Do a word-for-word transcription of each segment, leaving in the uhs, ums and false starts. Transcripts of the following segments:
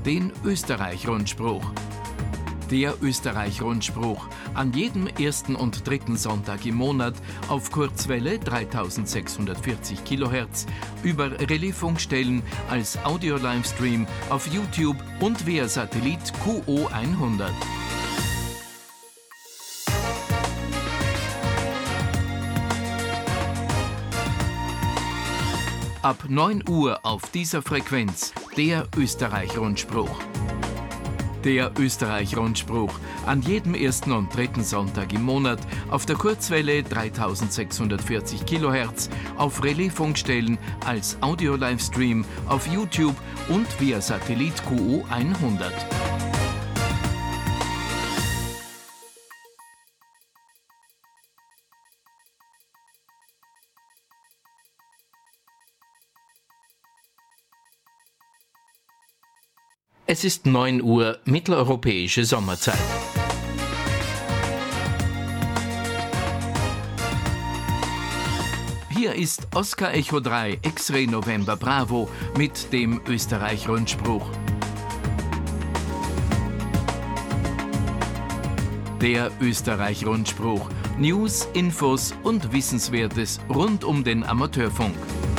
den Österreich-Rundspruch. Der Österreich-Rundspruch an jedem ersten und dritten Sonntag im Monat auf Kurzwelle dreitausendsechshundertvierzig Kilohertz, über Relaisfunkstellen als Audio-Livestream auf YouTube und via Satellit Q O hundert. Ab neun Uhr auf dieser Frequenz der Österreich-Rundspruch. Der Österreich-Rundspruch an jedem ersten und dritten Sonntag im Monat auf der Kurzwelle dreitausendsechshundertvierzig Kilohertz, auf Relaisfunkstellen als Audio-Livestream auf YouTube und via Satellit Q O hundert. Es ist neun Uhr mitteleuropäische Sommerzeit. Hier ist Oscar Echo drei X-Ray November Bravo mit dem Österreich-Rundspruch. Der Österreich-Rundspruch. News, Infos und Wissenswertes rund um den Amateurfunk.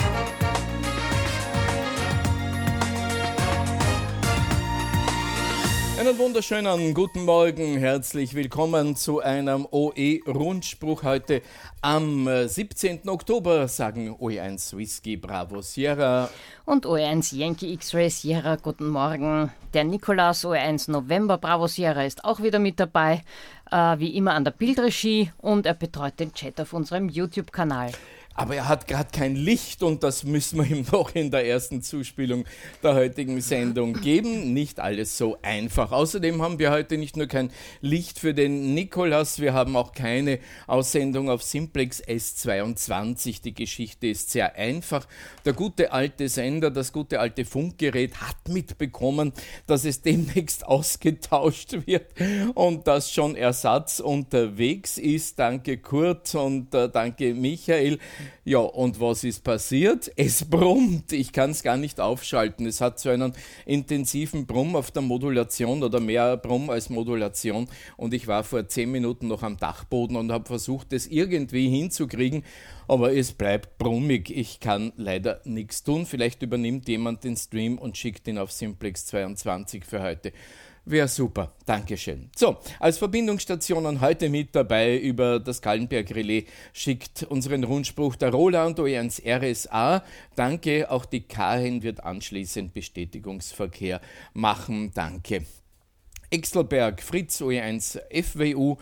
Einen wunderschönen guten Morgen, herzlich willkommen zu einem O E-Rundspruch heute am siebzehnten Oktober, sagen O E eins Whisky Bravo Sierra und O E eins Yankee X-Ray Sierra, guten Morgen. Der Nikolaus O E eins November Bravo Sierra ist auch wieder mit dabei, äh, wie immer an der Bildregie, und er betreut den Chat auf unserem YouTube-Kanal. Aber er hat gerade kein Licht und das müssen wir ihm noch in der ersten Zuspielung der heutigen Sendung geben. Nicht alles so einfach. Außerdem haben wir heute nicht nur kein Licht für den Nikolaus, wir haben auch keine Aussendung auf Simplex S zweiundzwanzig. Die Geschichte ist sehr einfach. Der gute alte Sender, das gute alte Funkgerät hat mitbekommen, dass es demnächst ausgetauscht wird und dass schon Ersatz unterwegs ist. Danke Kurt und äh, danke Michael. Ja, und was ist passiert? Es brummt. Ich kann es gar nicht aufschalten. Es hat so einen intensiven Brumm auf der Modulation oder mehr Brumm als Modulation. Und ich war vor zehn Minuten noch am Dachboden und habe versucht, das irgendwie hinzukriegen. Aber es bleibt brummig. Ich kann leider nichts tun. Vielleicht übernimmt jemand den Stream und schickt ihn auf Simplex zweiundzwanzig für heute. Wäre super. Dankeschön. So, als Verbindungsstationen heute mit dabei über das Kallenberg-Relais schickt unseren Rundspruch der Roland O E eins R S A. Danke. Auch die Karin wird anschließend Bestätigungsverkehr machen. Danke. Exelberg, Fritz O E eins F W U,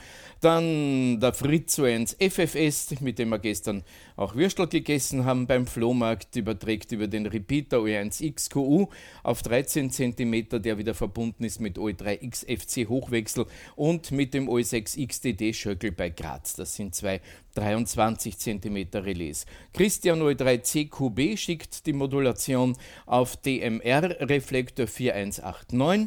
dann der Fritz O E eins F F S, mit dem wir gestern auch Würstel gegessen haben beim Flohmarkt, überträgt über den Repeater O E eins X Q U auf dreizehn Zentimeter, der wieder verbunden ist mit O E drei X F C Hochwechsel und mit dem O E sechs X D D Schöckel bei Graz. Das sind zwei dreiundzwanzig Zentimeter Relais. Christian O E drei C Q B schickt die Modulation auf D M R-Reflektor vier eins acht neun.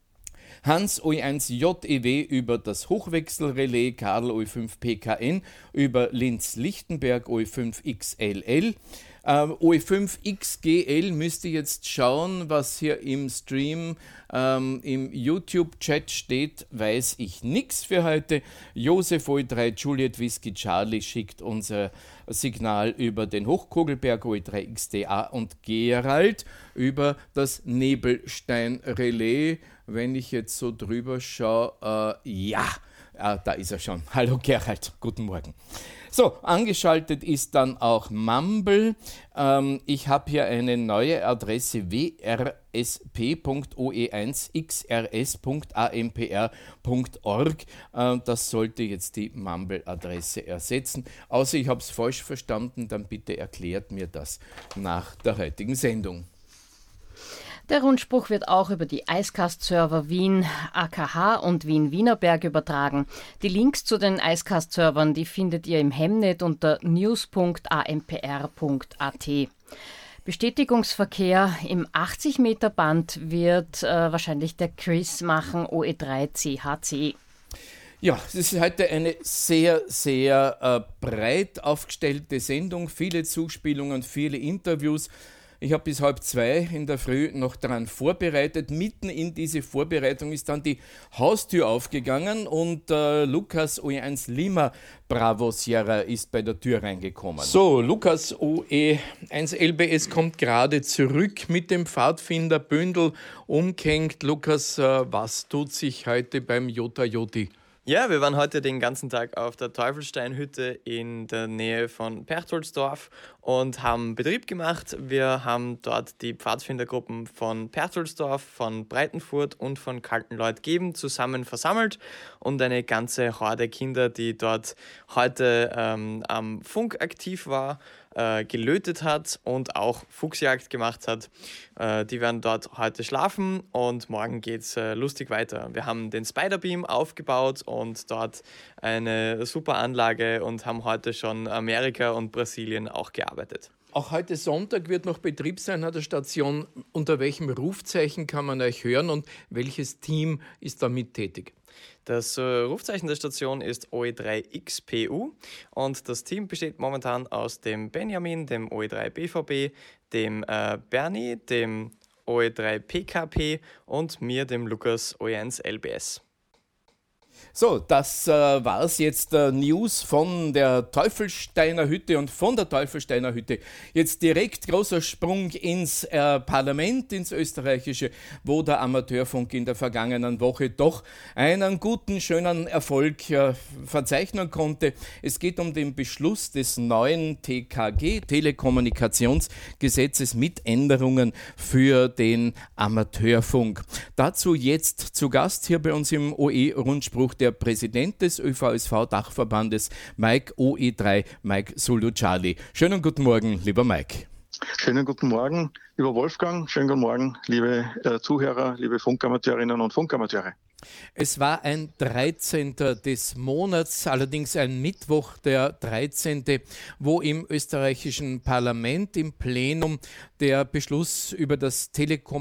Hans O E eins J E W über das Hochwechselrelais, Karl O E fünf P K N über Linz-Lichtenberg O E fünf X L L. Ähm, O E fünf X G L müsste jetzt schauen, was hier im Stream, ähm, im YouTube-Chat steht, weiß ich nichts für heute. Josef O E drei Juliet Whisky Charlie schickt unser Signal über den Hochkogelberg O E drei X D A und Gerald über das Nebelstein-Relais. Wenn ich jetzt so drüber schaue, äh, ja, äh, da ist er schon. Hallo Gerald, guten Morgen. So, angeschaltet ist dann auch Mumble. Ähm, ich habe hier eine neue Adresse w r s p punkt o e eins x r s punkt a m p r punkt org. Äh, das sollte jetzt die Mumble-Adresse ersetzen. Außer ich habe es falsch verstanden, dann bitte erklärt mir das nach der heutigen Sendung. Der Rundspruch wird auch über die Icecast-Server Wien A K H und Wien Wienerberg übertragen. Die Links zu den Icecast-Servern, die findet ihr im Hemnet unter news punkt a m p r punkt a t. Bestätigungsverkehr im achtzig Meter Band wird äh, wahrscheinlich der Chris machen, O E drei C H C. Ja, es ist heute eine sehr, sehr äh, breit aufgestellte Sendung, viele Zuspielungen, viele Interviews. Ich habe bis halb zwei in der Früh noch daran vorbereitet. Mitten in diese Vorbereitung ist dann die Haustür aufgegangen und äh, Lukas O E eins Lima Bravo Sierra ist bei der Tür reingekommen. So, Lukas O E eins L B S kommt gerade zurück mit dem Pfadfinderbündel umgehängt. Lukas, äh, was tut sich heute beim Jota Joti? Ja, wir waren heute den ganzen Tag auf der Teufelssteinhütte in der Nähe von Perchtoldsdorf und haben Betrieb gemacht. Wir haben dort die Pfadfindergruppen von Perchtoldsdorf, von Breitenfurt und von Kaltenleutgeben zusammen versammelt und eine ganze Horde Kinder, die dort heute ähm, am Funk aktiv war, äh, gelötet hat und auch Fuchsjagd gemacht hat. Äh, die werden dort heute schlafen und morgen geht's äh, lustig weiter. Wir haben den Spiderbeam aufgebaut und dort eine super Anlage und haben heute schon Amerika und Brasilien auch gearbeitet. Auch heute Sonntag wird noch Betrieb sein an der Station. Unter welchem Rufzeichen kann man euch hören und welches Team ist damit tätig? Das äh, Rufzeichen der Station ist O E drei X P U und das Team besteht momentan aus dem Benjamin, dem O E drei B V B, dem äh, Bernie, dem O E drei P K P und mir, dem Lukas O E eins L B S. So, das äh, war's jetzt äh, News von der Teufelssteiner Hütte und von der Teufelssteiner Hütte. Jetzt direkt großer Sprung ins äh, Parlament, ins österreichische, wo der Amateurfunk in der vergangenen Woche doch einen guten, schönen Erfolg äh, verzeichnen konnte. Es geht um den Beschluss des neuen T K G, Telekommunikationsgesetzes mit Änderungen für den Amateurfunk. Dazu jetzt zu Gast hier bei uns im O E-Rundspruch der Präsident des Ö V S V-Dachverbandes, Mike O E drei, Mike Zulu Charlie. Schönen guten Morgen, lieber Mike. Schönen guten Morgen, lieber Wolfgang. Schönen guten Morgen, liebe äh, Zuhörer, liebe Funkamateurinnen und Funkamateure. Es war ein dreizehnten des Monats, allerdings ein Mittwoch, der dreizehnte, wo im österreichischen Parlament im Plenum der Beschluss über das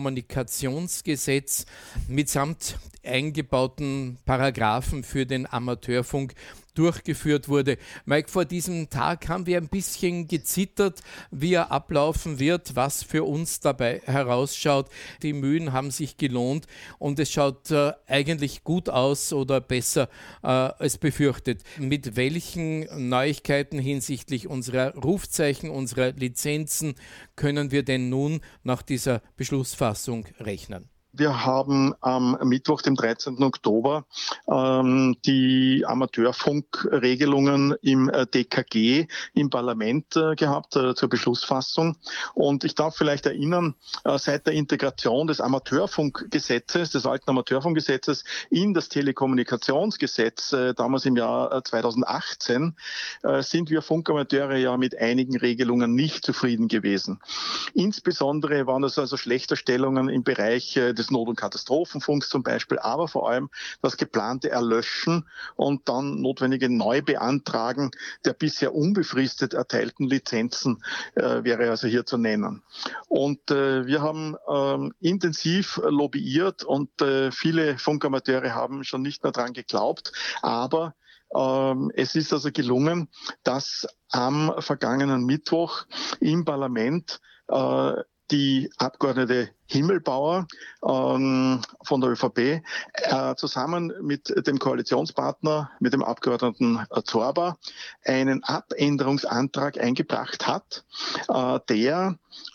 Telekommunikationsgesetz mitsamt eingebauten Paragraphen für den Amateurfunk durchgeführt wurde. Mike, vor diesem Tag haben wir ein bisschen gezittert, wie er ablaufen wird, was für uns dabei herausschaut. Die Mühen haben sich gelohnt und es schaut äh, eigentlich gut aus oder besser äh, als befürchtet. Mit welchen Neuigkeiten hinsichtlich unserer Rufzeichen, unserer Lizenzen können wir denn nun nach dieser Beschlussfassung rechnen? Wir haben am Mittwoch, dem dreizehnten Oktober, ähm, die Amateurfunkregelungen im äh, D K G im Parlament äh, gehabt äh, zur Beschlussfassung. Und ich darf vielleicht erinnern, äh, seit der Integration des Amateurfunkgesetzes, des alten Amateurfunkgesetzes in das Telekommunikationsgesetz, äh, damals im Jahr äh, zweitausendachtzehn, äh, sind wir Funkamateure ja mit einigen Regelungen nicht zufrieden gewesen. Insbesondere waren es also Schlechterstellungen im Bereich äh, des Not- und Katastrophenfunks zum Beispiel, aber vor allem das geplante Erlöschen und dann notwendige Neubeantragen der bisher unbefristet erteilten Lizenzen äh, wäre also hier zu nennen. Und äh, wir haben ähm, intensiv lobbyiert und äh, viele Funkamateure haben schon nicht mehr dran geglaubt, aber ähm, es ist also gelungen, dass am vergangenen Mittwoch im Parlament äh, die Abgeordnete Himmelbauer ähm, von der ÖVP äh, zusammen mit dem Koalitionspartner, mit dem Abgeordneten äh, Zorba, einen Abänderungsantrag eingebracht hat, äh, der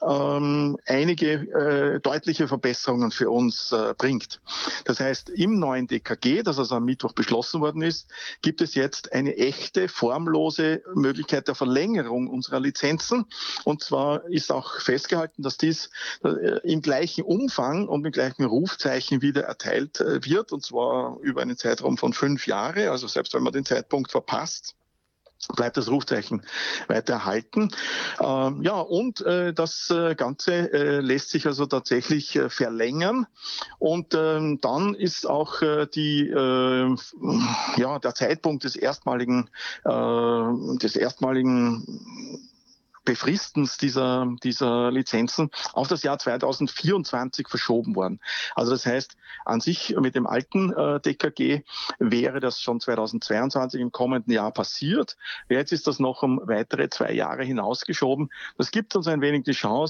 ähm, einige äh, deutliche Verbesserungen für uns äh, bringt. Das heißt, im neuen D K G, das also am Mittwoch beschlossen worden ist, gibt es jetzt eine echte, formlose Möglichkeit der Verlängerung unserer Lizenzen. Und zwar ist auch festgehalten, dass dies äh, im gleichen Umfang und mit gleichem Rufzeichen wieder erteilt äh, wird, und zwar über einen Zeitraum von fünf Jahre. Also selbst wenn man den Zeitpunkt verpasst, bleibt das Rufzeichen weiter erhalten. Ähm, ja, und äh, das äh, Ganze äh, lässt sich also tatsächlich äh, verlängern. Und ähm, dann ist auch äh, die, äh, ja, der Zeitpunkt des erstmaligen, äh, des erstmaligen Befristens dieser, dieser Lizenzen auf das Jahr zweitausendvierundzwanzig verschoben worden. Also das heißt, an sich mit dem alten äh, D K G wäre das schon zweitausendzweiundzwanzig im kommenden Jahr passiert. Jetzt ist das noch um weitere zwei Jahre hinausgeschoben. Das gibt uns ein wenig die Chance,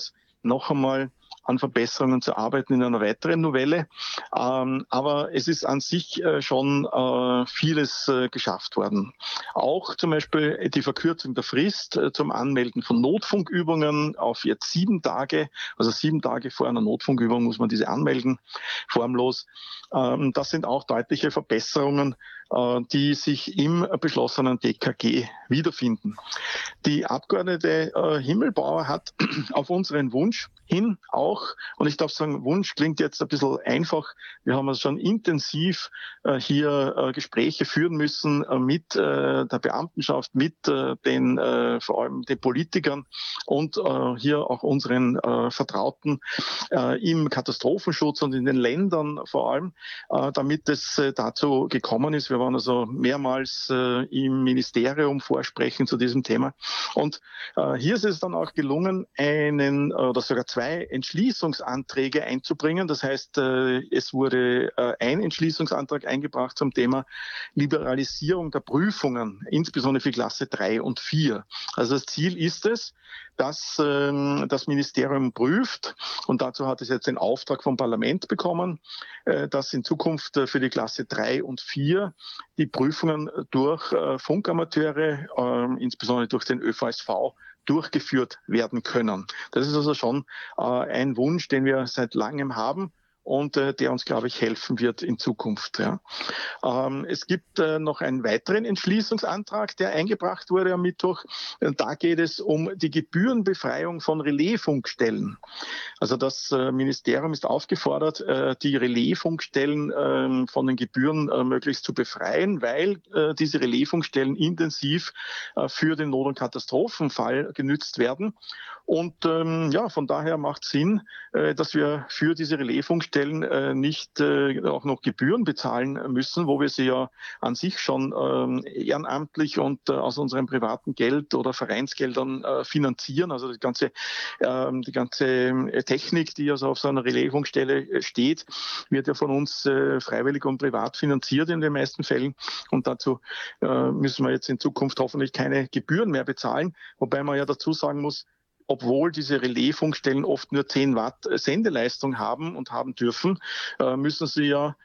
noch einmal an Verbesserungen zu arbeiten in einer weiteren Novelle. Ähm, aber es ist an sich äh, schon äh, vieles äh, geschafft worden. Auch zum Beispiel die Verkürzung der Frist äh, zum Anmelden von Notfunkübungen auf jetzt sieben Tage. Also sieben Tage vor einer Notfunkübung muss man diese anmelden, formlos. Ähm, das sind auch deutliche Verbesserungen, äh, die sich im beschlossenen D K G wiederfinden. Die Abgeordnete äh, Himmelbauer hat auf unseren Wunsch hin auch, und ich darf sagen, Wunsch klingt jetzt ein bisschen einfach, wir haben also schon intensiv äh, hier äh, Gespräche führen müssen äh, mit äh, der Beamtenschaft, mit äh, den äh, vor allem den Politikern und äh, hier auch unseren äh, Vertrauten äh, im Katastrophenschutz und in den Ländern vor allem, äh, damit es äh, dazu gekommen ist. Wir waren also mehrmals äh, im Ministerium vorsprechen zu diesem Thema. Und äh, hier ist es dann auch gelungen, einen äh, oder sogar zwei Entschließungsanträge einzubringen. Das heißt, äh, es wurde äh, ein Entschließungsantrag eingebracht zum Thema Liberalisierung der Prüfungen, insbesondere für Klasse drei und vier. Also das Ziel ist es, dass äh, das Ministerium prüft, und dazu hat es jetzt den Auftrag vom Parlament bekommen, äh, dass in Zukunft äh, für die Klasse drei und vier die Prüfungen durch äh, Funkamateure, äh, insbesondere durch den Ö V S V, durchgeführt werden können. Das ist also schon äh, ein Wunsch, den wir seit langem haben und äh, der uns, glaube ich, helfen wird in Zukunft. Ja. Ähm, es gibt äh, noch einen weiteren Entschließungsantrag, der eingebracht wurde am Mittwoch. Da geht es um die Gebührenbefreiung von Relaisfunkstellen. Also das äh, Ministerium ist aufgefordert, äh, die Relaisfunkstellen äh, von den Gebühren äh, möglichst zu befreien, weil äh, diese Relaisfunkstellen intensiv äh, für den Not- und Katastrophenfall genützt werden. Und ähm, ja, von daher macht es Sinn, äh, dass wir für diese Relaisfunkstellen äh, nicht äh, auch noch Gebühren bezahlen müssen, wo wir sie ja an sich schon äh, ehrenamtlich und äh, aus unserem privaten Geld oder Vereinsgeldern äh, finanzieren. Also die ganze, äh, die ganze Technik, die also auf so einer Relaisfunkstelle steht, wird ja von uns äh, freiwillig und privat finanziert in den meisten Fällen. Und dazu äh, müssen wir jetzt in Zukunft hoffentlich keine Gebühren mehr bezahlen, wobei man ja dazu sagen muss, obwohl diese Relaisfunkstellen oft nur zehn Watt Sendeleistung haben und haben dürfen, müssen sie ja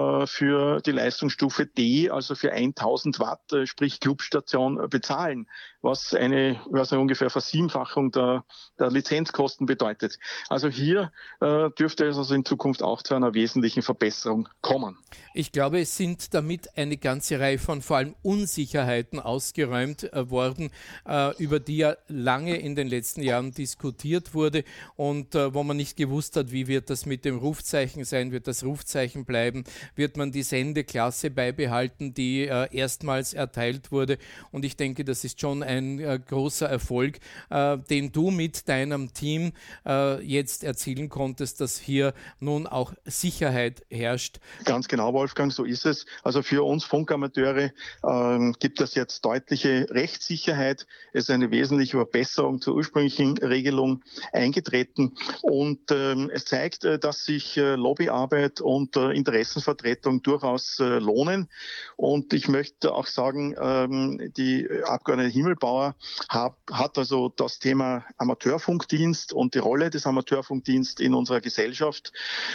für die Leistungsstufe D, also für tausend Watt, sprich Clubstation, bezahlen, was eine, was eine ungefähr Versiebenfachung der, der Lizenzkosten bedeutet. Also hier äh, dürfte es also in Zukunft auch zu einer wesentlichen Verbesserung kommen. Ich glaube, es sind damit eine ganze Reihe von vor allem Unsicherheiten ausgeräumt äh, worden, äh, über die ja lange in den letzten Jahren diskutiert wurde und äh, wo man nicht gewusst hat, wie wird das mit dem Rufzeichen sein, wird das Rufzeichen bleiben, wird man die Sendeklasse beibehalten, die äh, erstmals erteilt wurde. Und ich denke, das ist schon ein äh, großer Erfolg, äh, den du mit deinem Team äh, jetzt erzielen konntest, dass hier nun auch Sicherheit herrscht. Ganz genau, Wolfgang, so ist es. Also für uns Funkamateure äh, gibt es jetzt deutliche Rechtssicherheit. Es ist eine wesentliche Verbesserung zur ursprünglichen Regelung eingetreten. Und äh, es zeigt, äh, dass sich äh, Lobbyarbeit und äh, Interessenvertretung durchaus äh, lohnen. Und ich möchte auch sagen, ähm, die Abgeordnete Himmelbauer hat, hat also das Thema Amateurfunkdienst und die Rolle des Amateurfunkdienstes in unserer Gesellschaft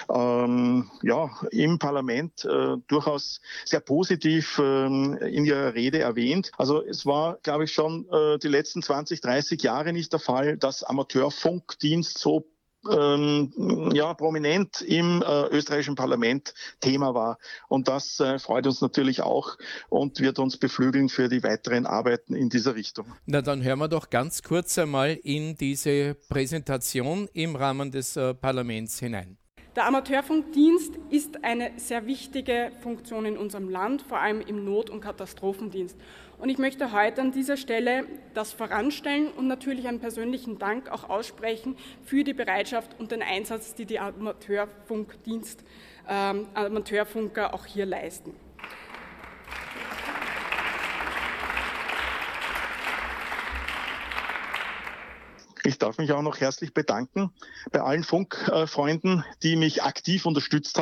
ähm, ja, im Parlament äh, durchaus sehr positiv ähm, in ihrer Rede erwähnt. Also es war, glaube ich, schon äh, die letzten zwanzig, dreißig Jahre nicht der Fall, dass Amateurfunkdienst so Ähm, ja, prominent im äh, österreichischen Parlament Thema war. Und das äh, freut uns natürlich auch und wird uns beflügeln für die weiteren Arbeiten in dieser Richtung. Na, dann hören wir doch ganz kurz einmal in diese Präsentation im Rahmen des äh, Parlaments hinein. Der Amateurfunkdienst ist eine sehr wichtige Funktion in unserem Land, vor allem im Not- und Katastrophendienst. Und ich möchte heute an dieser Stelle das voranstellen und natürlich einen persönlichen Dank auch aussprechen für die Bereitschaft und den Einsatz, die die Amateurfunkdienst, ähm, Amateurfunker auch hier leisten. Ich darf mich auch noch herzlich bedanken bei allen Funkfreunden, die mich aktiv unterstützt haben.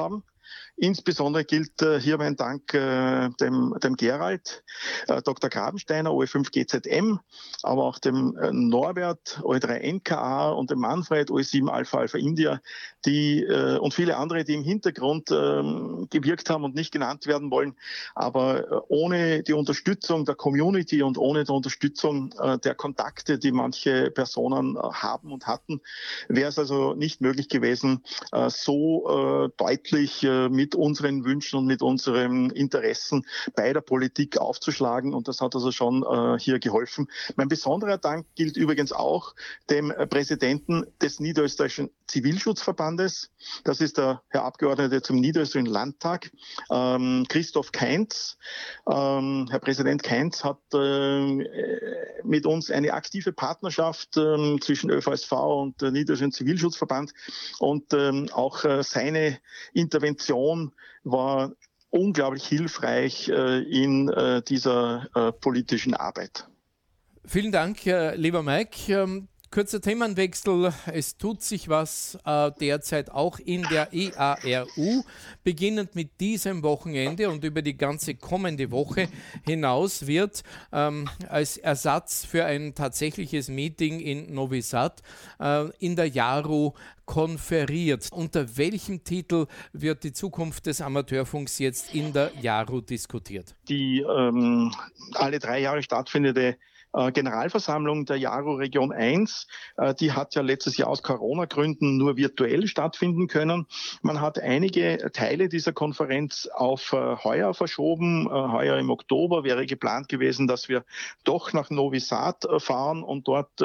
Insbesondere gilt äh, hier mein Dank äh, dem, dem Gerald, äh, Doktor Grabensteiner, O E fünf G Z M, aber auch dem äh, Norbert, O E drei N K A und dem Manfred, O E sieben Alpha Alpha India, die äh, und viele andere, die im Hintergrund äh, gewirkt haben und nicht genannt werden wollen. Aber äh, ohne die Unterstützung der Community und ohne die Unterstützung äh, der Kontakte, die manche Personen äh, haben und hatten, wäre es also nicht möglich gewesen, äh, so äh, deutlich äh, mit mit unseren Wünschen und mit unseren Interessen bei der Politik aufzuschlagen. Und das hat also schon äh, hier geholfen. Mein besonderer Dank gilt übrigens auch dem äh, Präsidenten des Niederösterreichischen Zivilschutzverbandes. Das ist der Herr Abgeordnete zum Niederösterreichischen Landtag, ähm, Christoph Kainz. Ähm, Herr Präsident Kainz hat äh, mit uns eine aktive Partnerschaft äh, zwischen Ö V S V und der Niederösterreichischen Zivilschutzverband und ähm, auch äh, seine Intervention war unglaublich hilfreich äh, in äh, dieser äh, politischen Arbeit. Vielen Dank, äh, lieber Mike. Ähm, kurzer Themenwechsel. Es tut sich was äh, derzeit auch in der E A R U, beginnend mit diesem Wochenende und über die ganze kommende Woche hinaus wird ähm, als Ersatz für ein tatsächliches Meeting in Novi Sad äh, in der JARU konferiert. Unter welchem Titel wird die Zukunft des Amateurfunks jetzt in der JARU diskutiert? Die ähm, alle drei Jahre stattfindende Generalversammlung der JARU Region eins, die hat ja letztes Jahr aus Corona-Gründen nur virtuell stattfinden können. Man hat einige Teile dieser Konferenz auf heuer verschoben. Heuer im Oktober wäre geplant gewesen, dass wir doch nach Novi Sad fahren und dort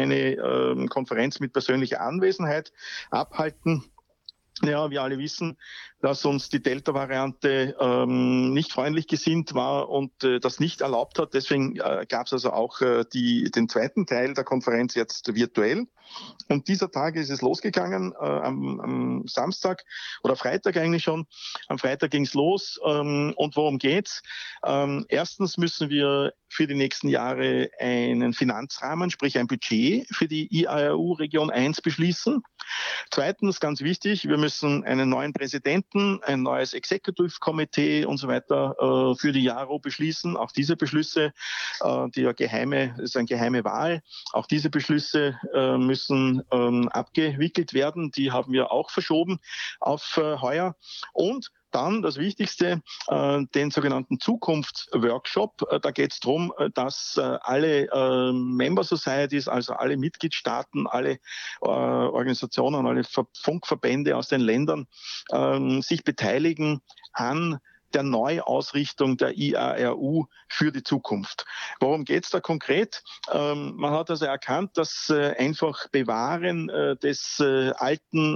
eine Konferenz mit persönlicher Anwesenheit abhalten. Ja, wir alle wissen, dass uns die Delta-Variante ähm, nicht freundlich gesinnt war und äh, das nicht erlaubt hat. Deswegen äh, gab es also auch äh, die, den zweiten Teil der Konferenz jetzt virtuell. Und dieser Tag ist es losgegangen, äh, am, am Samstag oder Freitag eigentlich schon. Am Freitag ging es los. Ähm, und worum geht's? Ähm, erstens müssen wir für die nächsten Jahre einen Finanzrahmen, sprich ein Budget für die I A R U Region eins beschließen. Zweitens, ganz wichtig, wir müssen einen neuen Präsidenten, ein neues Executive Committee und so weiter äh, für die JARU beschließen. Auch diese Beschlüsse, äh, die ja geheime, ist eine geheime Wahl, auch diese Beschlüsse äh, müssen ähm, abgewickelt werden. Die haben wir auch verschoben auf äh, heuer. Und dann das Wichtigste, äh, den sogenannten Zukunftsworkshop. Äh, da geht es darum, äh, dass äh, alle äh, Member Societies, also alle Mitgliedstaaten, alle äh, Organisationen, alle Ver- Funkverbände aus den Ländern äh, sich beteiligen an der Neuausrichtung der I A R U für die Zukunft. Worum geht es da konkret? Ähm, man hat also erkannt, dass äh, einfach Bewahren äh, des äh, alten,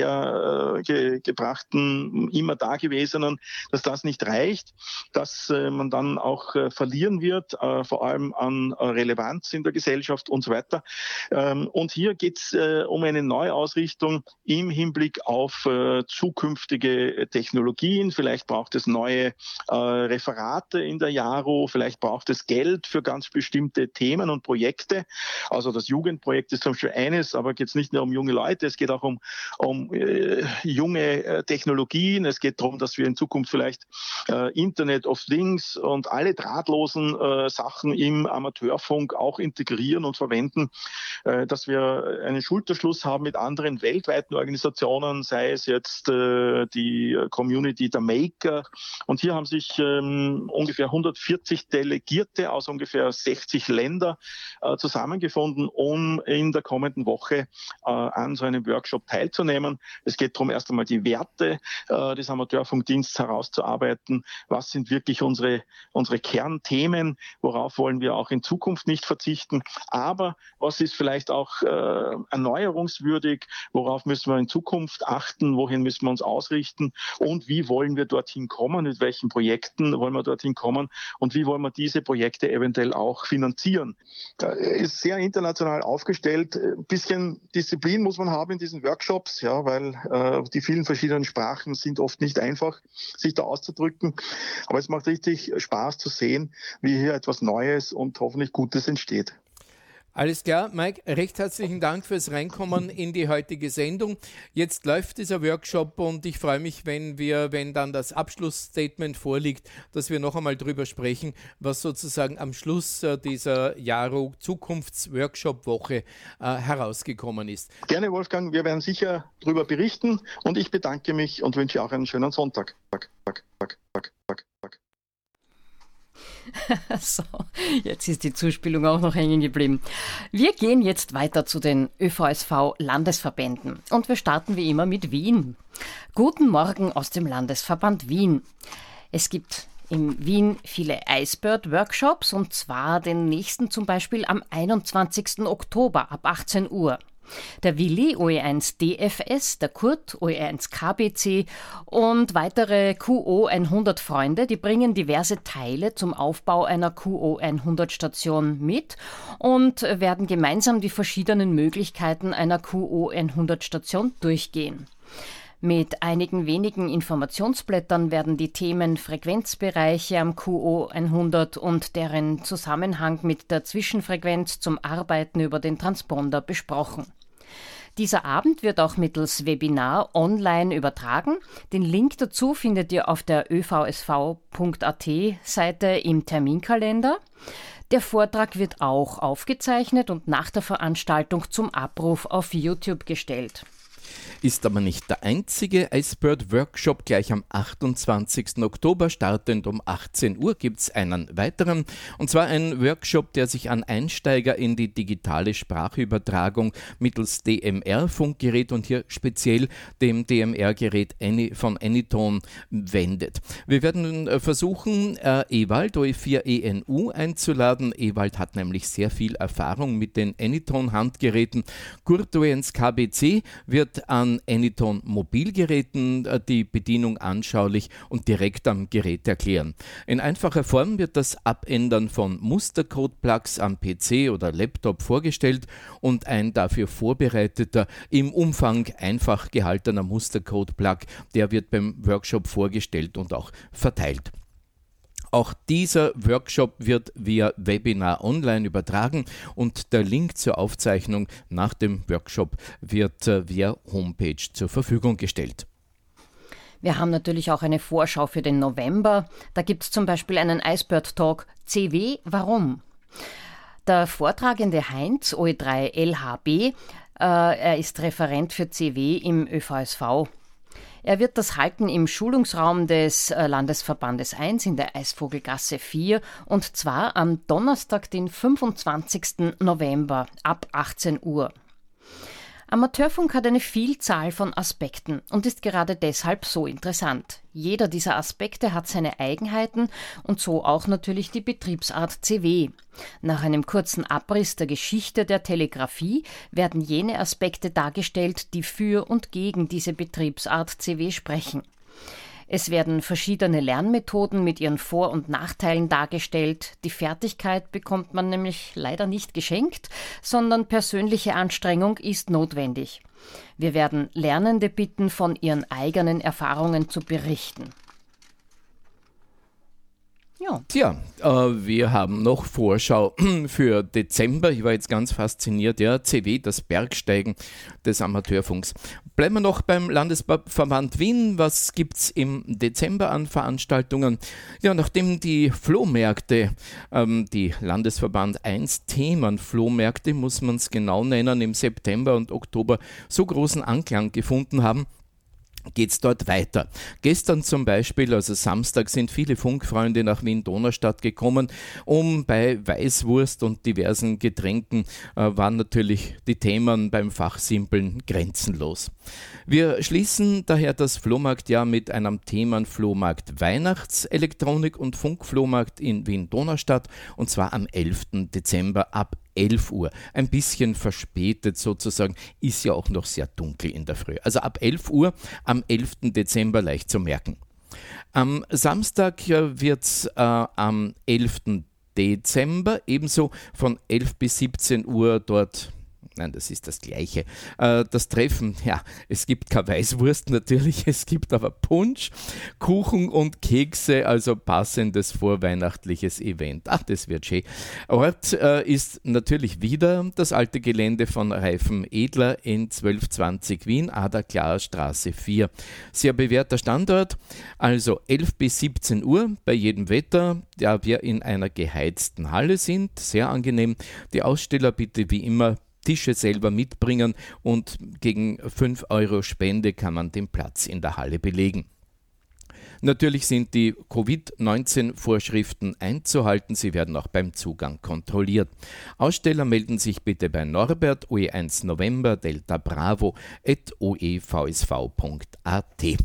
althergebrachten, äh, immer Dagewesenen, dass das nicht reicht, dass äh, man dann auch äh, verlieren wird, äh, vor allem an äh, Relevanz in der Gesellschaft und so weiter. Ähm, und hier geht es äh, um eine Neuausrichtung im Hinblick auf äh, zukünftige Technologien. Vielleicht braucht es neue neue äh, Referate in der JARU, vielleicht braucht es Geld für ganz bestimmte Themen und Projekte. Also das Jugendprojekt ist zum Beispiel eines, aber geht es nicht nur um junge Leute, es geht auch um, um äh, junge äh, Technologien. Es geht darum, dass wir in Zukunft vielleicht äh, Internet of Things und alle drahtlosen äh, Sachen im Amateurfunk auch integrieren und verwenden, äh, dass wir einen Schulterschluss haben mit anderen weltweiten Organisationen, sei es jetzt äh, die Community der Maker. Und hier haben sich ähm, ungefähr hundertvierzig Delegierte aus ungefähr sechzig Ländern äh, zusammengefunden, um in der kommenden Woche äh, an so einem Workshop teilzunehmen. Es geht darum, erst einmal die Werte äh, des Amateurfunkdienstes herauszuarbeiten. Was sind wirklich unsere, unsere Kernthemen? Worauf wollen wir auch in Zukunft nicht verzichten? Aber was ist vielleicht auch äh, erneuerungswürdig? Worauf müssen wir in Zukunft achten? Wohin müssen wir uns ausrichten? Und wie wollen wir dorthin kommen? Mit welchen Projekten wollen wir dorthin kommen? Und wie wollen wir diese Projekte eventuell auch finanzieren? Da ist sehr international aufgestellt. Ein bisschen Disziplin muss man haben in diesen Workshops, ja, weil äh, die vielen verschiedenen Sprachen sind oft nicht einfach, sich da auszudrücken. Aber es macht richtig Spaß zu sehen, wie hier etwas Neues und hoffentlich Gutes entsteht. Alles klar, Mike, recht herzlichen Dank fürs Reinkommen in die heutige Sendung. Jetzt läuft dieser Workshop und ich freue mich, wenn wir, wenn dann das Abschlussstatement vorliegt, dass wir noch einmal drüber sprechen, was sozusagen am Schluss äh, dieser Jaro Zukunftsworkshop-Woche äh, herausgekommen ist. Gerne, Wolfgang, wir werden sicher darüber berichten und ich bedanke mich und wünsche auch einen schönen Sonntag. Back, back, back, back, back, back. So, jetzt ist die Zuspielung auch noch hängen geblieben. Wir gehen jetzt weiter zu den Ö V S V-Landesverbänden und wir starten wie immer mit Wien. Guten Morgen aus dem Landesverband Wien. Es gibt in Wien viele Icebird-Workshops und zwar den nächsten zum Beispiel am einundzwanzigsten Oktober ab achtzehn Uhr. Der Willi O E eins D F S, der Kurt O E eins K B C und weitere Q O hundert Freunde, die bringen diverse Teile zum Aufbau einer Q O hundert Station mit und werden gemeinsam die verschiedenen Möglichkeiten einer Q O hundert Station durchgehen. Mit einigen wenigen Informationsblättern werden die Themen Frequenzbereiche am Q O hundert und deren Zusammenhang mit der Zwischenfrequenz zum Arbeiten über den Transponder besprochen. Dieser Abend wird auch mittels Webinar online übertragen. Den Link dazu findet ihr auf der ö v s v punkt a t Seite im Terminkalender. Der Vortrag wird auch aufgezeichnet und nach der Veranstaltung zum Abruf auf YouTube gestellt. Ist aber nicht der einzige Icebird-Workshop. Gleich am achtundzwanzigsten Oktober, startend um achtzehn Uhr, gibt es einen weiteren. Und zwar ein Workshop, der sich an Einsteiger in die digitale Sprachübertragung mittels D M R-Funkgerät und hier speziell dem D M R-Gerät von Anytone wendet. Wir werden versuchen, äh, Ewald O E vier E N U einzuladen. Ewald hat nämlich sehr viel Erfahrung mit den Anytone-Handgeräten. Kurt O E eins K B C wird an Anytone Mobilgeräten die Bedienung anschaulich und direkt am Gerät erklären. In einfacher Form wird das Abändern von Mustercode-Plugs am P C oder Laptop vorgestellt und ein dafür vorbereiteter, im Umfang einfach gehaltener Mustercode-Plug, der wird beim Workshop vorgestellt und auch verteilt. Auch dieser Workshop wird via Webinar online übertragen und der Link zur Aufzeichnung nach dem Workshop wird äh, via Homepage zur Verfügung gestellt. Wir haben natürlich auch eine Vorschau für den November. Da gibt es zum Beispiel einen Icebird-Talk C W Warum? Der Vortragende Heinz O E drei L H B, äh, er ist Referent für C W im Ö V S V. Er wird das halten im Schulungsraum des Landesverbandes eins in der Eisvogelgasse vier und zwar am Donnerstag, den fünfundzwanzigsten November ab achtzehn Uhr. Amateurfunk hat eine Vielzahl von Aspekten und ist gerade deshalb so interessant. Jeder dieser Aspekte hat seine Eigenheiten und so auch natürlich die Betriebsart C W. Nach einem kurzen Abriss der Geschichte der Telegrafie werden jene Aspekte dargestellt, die für und gegen diese Betriebsart C W sprechen. Es werden verschiedene Lernmethoden mit ihren Vor- und Nachteilen dargestellt. Die Fertigkeit bekommt man nämlich leider nicht geschenkt, sondern persönliche Anstrengung ist notwendig. Wir werden Lernende bitten, von ihren eigenen Erfahrungen zu berichten. Ja. Tja, äh, wir haben noch Vorschau für Dezember. Ich war jetzt ganz fasziniert. Ja, C W, das Bergsteigen des Amateurfunks. Bleiben wir noch beim Landesverband Wien. Was gibt es im Dezember an Veranstaltungen? Ja, nachdem die Flohmärkte, ähm, die Landesverband eins Themenflohmärkte, muss man es genau nennen, im September und Oktober so großen Anklang gefunden haben, geht es dort weiter. Gestern zum Beispiel, also Samstag, sind viele Funkfreunde nach Wien-Donaustadt gekommen, um bei Weißwurst und diversen Getränken äh, waren natürlich die Themen beim Fachsimpeln grenzenlos. Wir schließen daher das Flohmarktjahr mit einem Themenflohmarkt Weihnachtselektronik und Funkflohmarkt in Wien-Donaustadt und zwar am elften Dezember ab elf Uhr. Ein bisschen verspätet sozusagen, ist ja auch noch sehr dunkel in der Früh. Also ab elf Uhr am elften Dezember leicht zu merken. Am Samstag wird es äh, am elften Dezember ebenso von elf bis siebzehn Uhr dort Nein, das ist das Gleiche. Äh, das Treffen, ja, es gibt keine Weißwurst natürlich, es gibt aber Punsch, Kuchen und Kekse, also passendes vorweihnachtliches Event. Ach, das wird schön. Ort äh, ist natürlich wieder das alte Gelände von Reifen Edler in zwölf zwanzig Wien, Ader-Klarer Straße vier. Sehr bewährter Standort, also elf bis siebzehn Uhr bei jedem Wetter, da wir in einer geheizten Halle sind, sehr angenehm. Die Aussteller bitte wie immer Tische selber mitbringen und gegen fünf Euro Spende kann man den Platz in der Halle belegen. Natürlich sind die Covid neunzehn Vorschriften einzuhalten, sie werden auch beim Zugang kontrolliert. Aussteller melden sich bitte bei Norbert O E eins November Delta Bravo at o e v s v punkt a t.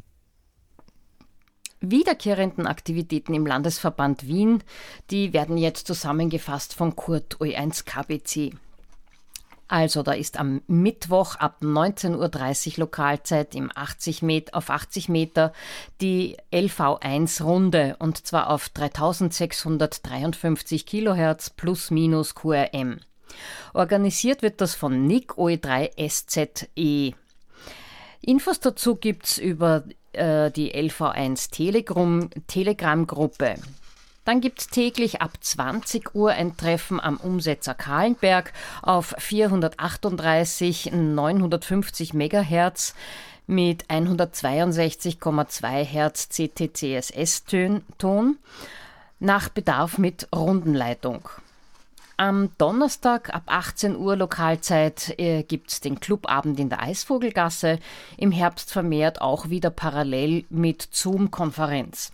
Wiederkehrenden Aktivitäten im Landesverband Wien, die werden jetzt zusammengefasst von Kurt O E eins K B C. Also da ist am Mittwoch ab neunzehn Uhr dreißig Lokalzeit im achtzig Meter, auf achtzig Meter die L V eins Runde und zwar auf dreitausendsechshundertdreiundfünfzig Kilohertz plus minus Q R M. Organisiert wird das von N I C O E drei S Z E. Infos dazu gibt's über äh, die L V eins Telegram, Telegram-Gruppe. Dann gibt es täglich ab zwanzig Uhr ein Treffen am Umsetzer Kahlenberg auf vierhundertachtunddreißig neunhundertfünfzig Megahertz mit hundertzweiundsechzig Komma zwei Hertz C T C S S-Ton, nach Bedarf mit Rundenleitung. Am Donnerstag ab achtzehn Uhr Lokalzeit äh, gibt es den Clubabend in der Eisvogelgasse, im Herbst vermehrt auch wieder parallel mit Zoom-Konferenz.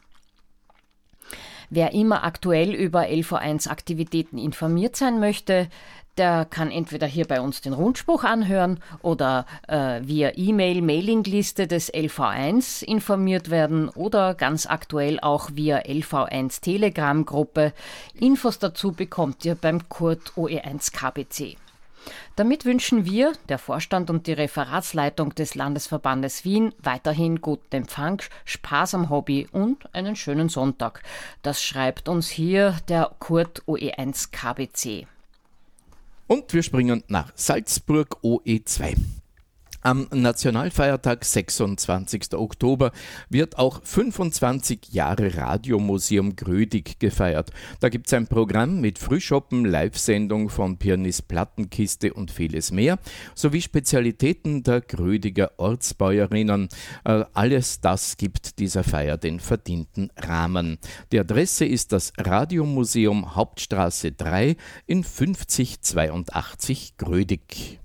Wer immer aktuell über L V eins Aktivitäten informiert sein möchte, der kann entweder hier bei uns den Rundspruch anhören oder äh, via E-Mail, Mailingliste des L V eins informiert werden oder ganz aktuell auch via L V eins Telegram-Gruppe. Infos dazu bekommt ihr beim Kurt O E eins K B C. Damit wünschen wir, der Vorstand und die Referatsleitung des Landesverbandes Wien, weiterhin guten Empfang, Spaß am Hobby und einen schönen Sonntag. Das schreibt uns hier der Kurt O E eins K B C. Und wir springen nach Salzburg O E zwei. Am Nationalfeiertag sechsundzwanzigsten Oktober wird auch fünfundzwanzig Jahre Radiomuseum Grödig gefeiert. Da gibt es ein Programm mit Frühschoppen, Live-Sendung von Pianist Plattenkiste und vieles mehr, sowie Spezialitäten der Grödiger Ortsbäuerinnen. Äh, alles das gibt dieser Feier den verdienten Rahmen. Die Adresse ist das Radiomuseum Hauptstraße drei in fünfzig zweiundachtzig Grödig.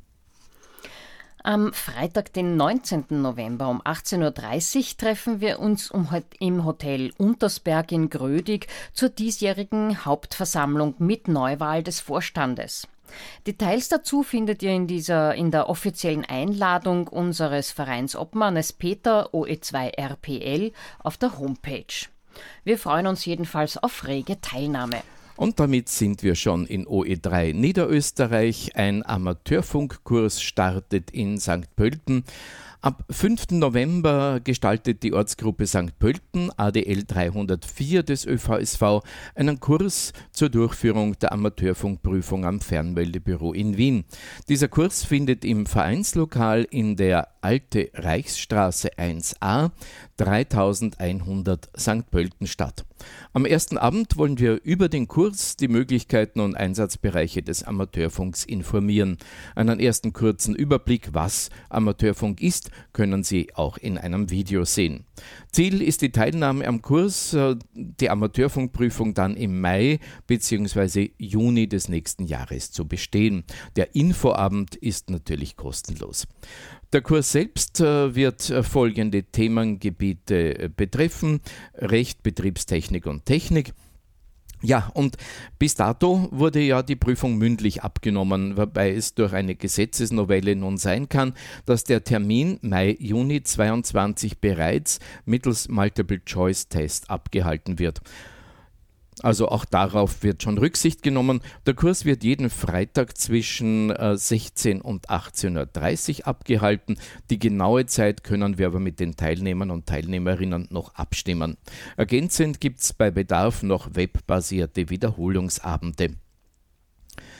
Am Freitag, den neunzehnten November um achtzehn Uhr dreißig treffen wir uns um, im Hotel Untersberg in Grödig zur diesjährigen Hauptversammlung mit Neuwahl des Vorstandes. Details dazu findet ihr in, dieser, in der offiziellen Einladung unseres Vereinsobmannes Peter O E zwei R P L auf der Homepage. Wir freuen uns jedenfalls auf rege Teilnahme. Und damit sind wir schon in O E drei Niederösterreich. Ein Amateurfunkkurs startet in Sankt Pölten. Ab fünften November gestaltet die Ortsgruppe Sankt Pölten A D L dreihundertvier des Ö V S V einen Kurs zur Durchführung der Amateurfunkprüfung am Fernmeldebüro in Wien. Dieser Kurs findet im Vereinslokal in der Alte Reichsstraße eins a dreitausendeinhundert Sankt Pölten statt. Am ersten Abend wollen wir über den Kurs, die Möglichkeiten und Einsatzbereiche des Amateurfunks informieren. Einen ersten kurzen Überblick, was Amateurfunk ist, können Sie auch in einem Video sehen. Ziel ist die Teilnahme am Kurs, die Amateurfunkprüfung dann im Mai bzw. Juni des nächsten Jahres zu bestehen. Der Infoabend ist natürlich kostenlos. Der Kurs selbst wird folgende Themengebiete betreffen: Recht, Betriebstechnik und Technik. Ja, und bis dato wurde ja die Prüfung mündlich abgenommen, wobei es durch eine Gesetzesnovelle nun sein kann, dass der Termin Mai, Juni zweiundzwanzig bereits mittels Multiple-Choice-Test abgehalten wird. Also auch darauf wird schon Rücksicht genommen. Der Kurs wird jeden Freitag zwischen äh, sechzehn und achtzehn Uhr dreißig abgehalten. Die genaue Zeit können wir aber mit den Teilnehmern und Teilnehmerinnen noch abstimmen. Ergänzend gibt es bei Bedarf noch webbasierte Wiederholungsabende.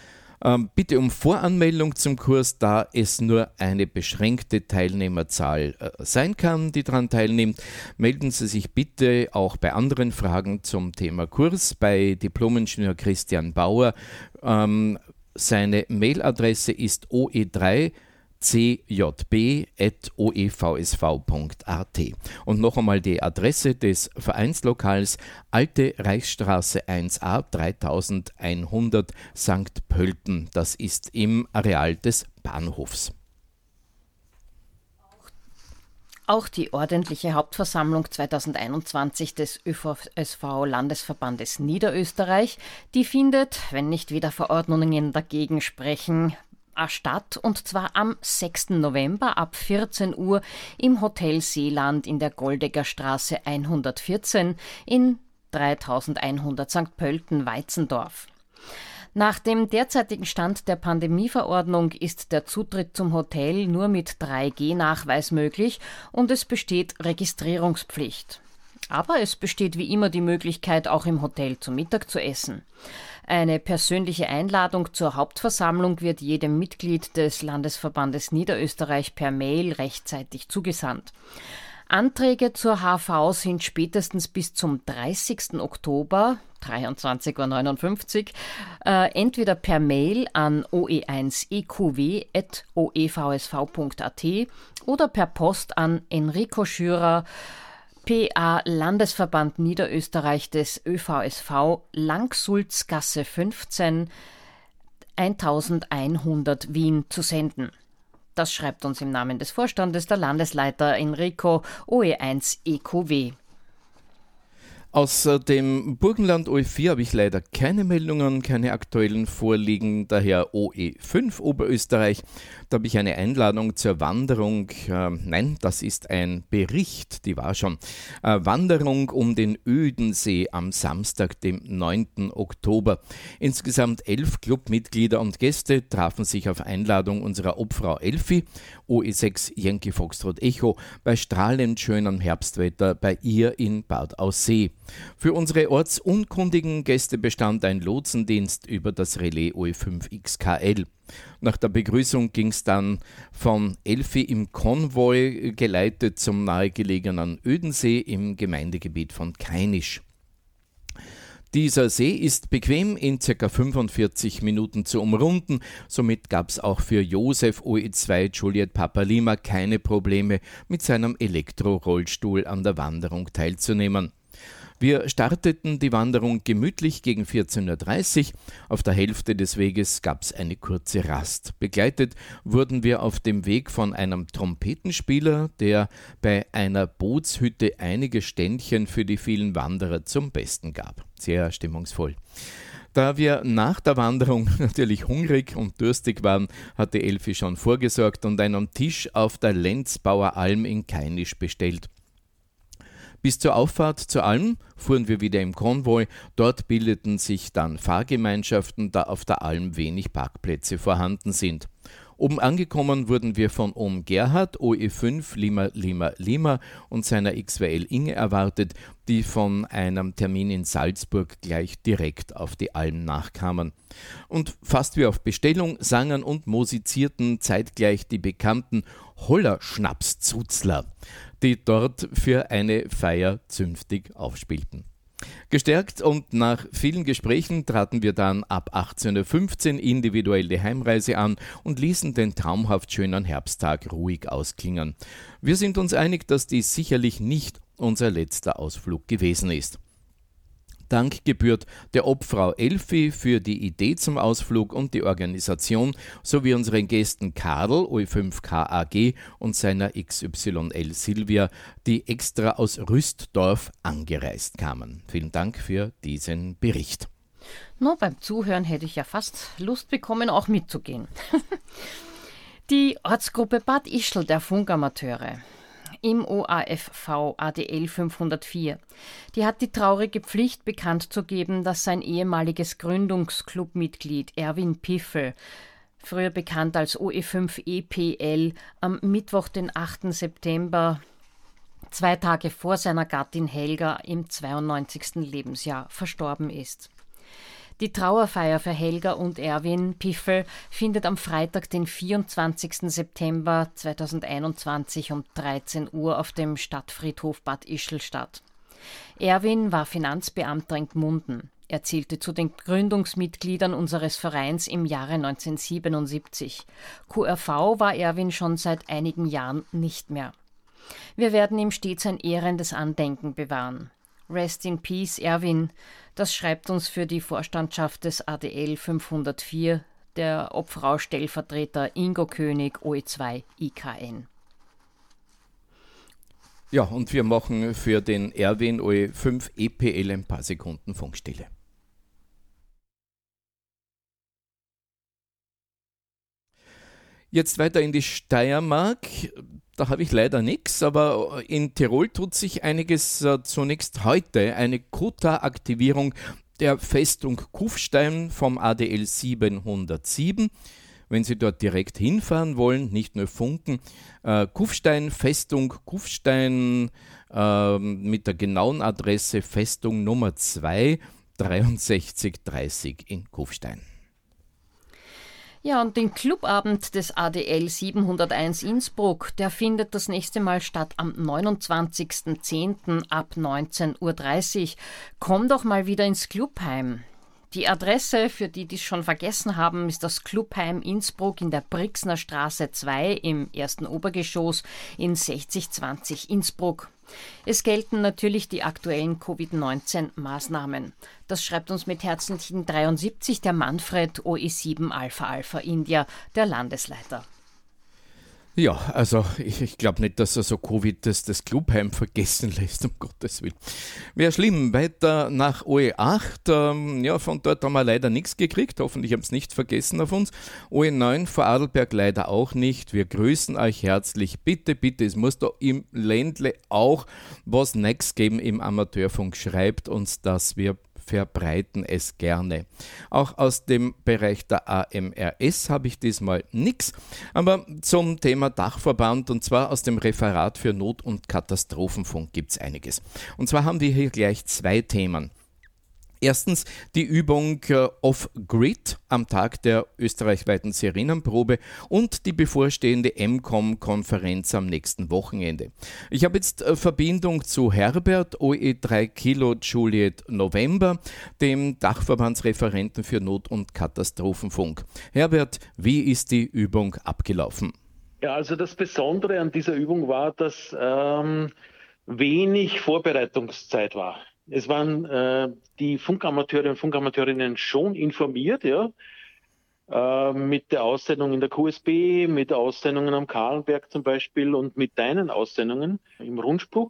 Ähm, bitte um Voranmeldung zum Kurs, da es nur eine beschränkte Teilnehmerzahl äh, sein kann, die daran teilnimmt. Melden Sie sich bitte auch bei anderen Fragen zum Thema Kurs bei Diplom-Ingenieur Christian Bauer. Ähm, seine Mailadresse ist o e drei c j b at o e v s v punkt a t. Und noch einmal die Adresse des Vereinslokals: Alte Reichsstraße eins a dreitausendeinhundert Sankt Pölten. Das ist im Areal des Bahnhofs. Auch die ordentliche Hauptversammlung zweitausendeinundzwanzig des Ö V S V-Landesverbandes Niederösterreich, die findet, wenn nicht wieder Verordnungen dagegen sprechen, statt, und zwar am sechsten November ab vierzehn Uhr im Hotel Seeland in der Goldegger Straße hundertvierzehn in dreitausendeinhundert Sankt Pölten-Weitzendorf. Nach dem derzeitigen Stand der Pandemieverordnung ist der Zutritt zum Hotel nur mit drei G Nachweis möglich und es besteht Registrierungspflicht. Aber es besteht wie immer die Möglichkeit, auch im Hotel zu Mittag zu essen. Eine persönliche Einladung zur Hauptversammlung wird jedem Mitglied des Landesverbandes Niederösterreich per Mail rechtzeitig zugesandt. Anträge zur H V sind spätestens bis zum dreißigsten Oktober, dreiundzwanzig Uhr neunundfünfzig, äh, entweder per Mail an o e eins e q w at o e v s v punkt a t oder per Post an Enrico Schürer, P A Landesverband Niederösterreich des Ö V S V, Langsulzgasse fünfzehn, eintausendeinhundert Wien zu senden. Das schreibt uns im Namen des Vorstandes der Landesleiter Enrico, O E eins E Q W. Aus dem Burgenland O E vier habe ich leider keine Meldungen, keine aktuellen vorliegen, daher O E fünf Oberösterreich. Da habe ich eine Einladung zur Wanderung, äh, nein, das ist ein Bericht, die war schon, äh, Wanderung um den Ödensee am Samstag, dem neunten Oktober. Insgesamt elf Clubmitglieder und Gäste trafen sich auf Einladung unserer Obfrau Elfi, O E sechs Yankee Foxtrot Echo, bei strahlend schönem Herbstwetter bei ihr in Bad Aussee. Für unsere ortsunkundigen Gäste bestand ein Lotsendienst über das Relais O E fünf X K L. Nach der Begrüßung ging es dann von Elfi im Konvoi geleitet zum nahegelegenen Ödensee im Gemeindegebiet von Kainisch. Dieser See ist bequem in ca. fünfundvierzig Minuten zu umrunden, somit gab es auch für Josef O E zwei Juliet Papa Lima keine Probleme, mit seinem Elektrorollstuhl an der Wanderung teilzunehmen. Wir starteten die Wanderung gemütlich gegen vierzehn Uhr dreißig. Auf der Hälfte des Weges gab es eine kurze Rast. Begleitet wurden wir auf dem Weg von einem Trompetenspieler, der bei einer Bootshütte einige Ständchen für die vielen Wanderer zum Besten gab. Sehr stimmungsvoll. Da wir nach der Wanderung natürlich hungrig und durstig waren, hatte Elfi schon vorgesorgt und einen Tisch auf der Lenzbauer Alm in Kainisch bestellt. Bis zur Auffahrt zur Alm fuhren wir wieder im Konvoi. Dort bildeten sich dann Fahrgemeinschaften, da auf der Alm wenig Parkplätze vorhanden sind. Oben angekommen wurden wir von Ohm Gerhard, O E fünf Lima Lima Lima und seiner X W L Inge erwartet, die von einem Termin in Salzburg gleich direkt auf die Alm nachkamen. Und fast wie auf Bestellung sangen und musizierten zeitgleich die bekannten Holler-Schnaps-Zuzler, die dort für eine Feier zünftig aufspielten. Gestärkt und nach vielen Gesprächen traten wir dann ab achtzehn Uhr fünfzehn individuell die Heimreise an und ließen den traumhaft schönen Herbsttag ruhig ausklingen. Wir sind uns einig, dass dies sicherlich nicht unser letzter Ausflug gewesen ist. Dank gebührt der Obfrau Elfi für die Idee zum Ausflug und die Organisation sowie unseren Gästen Karl, O E fünf K A G und seiner X Y L Silvia, die extra aus Rüstdorf angereist kamen. Vielen Dank für diesen Bericht. No, beim Zuhören hätte ich ja fast Lust bekommen, auch mitzugehen. Die Ortsgruppe Bad Ischl der Funkamateure im O A F V A D L fünfhundertvier. Die hat die traurige Pflicht bekannt zu geben, dass sein ehemaliges Gründungsclubmitglied Erwin Piffel, früher bekannt als O E fünf E P L, am Mittwoch, den achten September, zwei Tage vor seiner Gattin Helga im zweiundneunzigsten Lebensjahr verstorben ist. Die Trauerfeier für Helga und Erwin Piffel findet am Freitag, den vierundzwanzigsten September zweitausendeinundzwanzig um dreizehn Uhr auf dem Stadtfriedhof Bad Ischl statt. Erwin war Finanzbeamter in Gmunden. Er zählte zu den Gründungsmitgliedern unseres Vereins im Jahre neunzehnhundertsiebenundsiebzig. Q R V war Erwin schon seit einigen Jahren nicht mehr. Wir werden ihm stets ein ehrendes Andenken bewahren. Rest in Peace, Erwin. Das schreibt uns für die Vorstandschaft des A D L fünfhundertvier der Obfrau-Stellvertreter Ingo König, O E zwei I K N. Ja, und wir machen für den Erwin O E fünf E P L ein paar Sekunden Funkstille. Jetzt weiter in die Steiermark. Da habe ich leider nichts, aber in Tirol tut sich einiges. Zunächst heute eine Quota-Aktivierung der Festung Kufstein vom A D L siebenhundertsieben. Wenn Sie dort direkt hinfahren wollen, nicht nur funken. Äh, Kufstein, Festung Kufstein äh, mit der genauen Adresse Festung Nummer zwei, dreiundsechzig dreißig in Kufstein. Ja, und den Clubabend des A D L siebenhunderteins Innsbruck, der findet das nächste Mal statt am neunundzwanzigsten zehnten ab neunzehn Uhr dreißig. Komm doch mal wieder ins Clubheim. Die Adresse, für die, die es schon vergessen haben, ist das Clubheim Innsbruck in der Brixner Straße zwei im ersten Obergeschoss in sechzig zwanzig Innsbruck. Es gelten natürlich die aktuellen Covid neunzehn Maßnahmen. Das schreibt uns mit Herzlichen dreiundsiebzig der Manfred O E sieben Alpha Alpha India, der Landesleiter. Ja, also ich, ich glaube nicht, dass er so Covid das, das Clubheim vergessen lässt, um Gottes Willen. Wäre schlimm. Weiter nach O E acht. Ähm, ja, von dort haben wir leider nichts gekriegt. Hoffentlich haben es nicht vergessen auf uns. O E neun, Vorarlberg leider auch nicht. Wir grüßen euch herzlich. Bitte, bitte, es muss da im Ländle auch was Next geben im Amateurfunk. Schreibt uns das, wir verbreiten es gerne. Auch aus dem Bereich der A M R S habe ich diesmal nichts, aber zum Thema Dachverband und zwar aus dem Referat für Not- und Katastrophenfunk gibt es einiges. Und zwar haben wir hier gleich zwei Themen. Erstens die Übung äh, Off-Grid am Tag der österreichweiten Sirenenprobe und die bevorstehende M COM-Konferenz am nächsten Wochenende. Ich habe jetzt äh, Verbindung zu Herbert, O E drei Kilo Juliet November, dem Dachverbandsreferenten für Not- und Katastrophenfunk. Herbert, wie ist die Übung abgelaufen? Ja, also das Besondere an dieser Übung war, dass ähm, wenig Vorbereitungszeit war. Es waren äh, die Funkamateure und Funkamateurinnen schon informiert, ja, äh, mit der Aussendung in der Q S B, mit Aussendungen am Kahlenberg zum Beispiel und mit deinen Aussendungen im Rundspruch.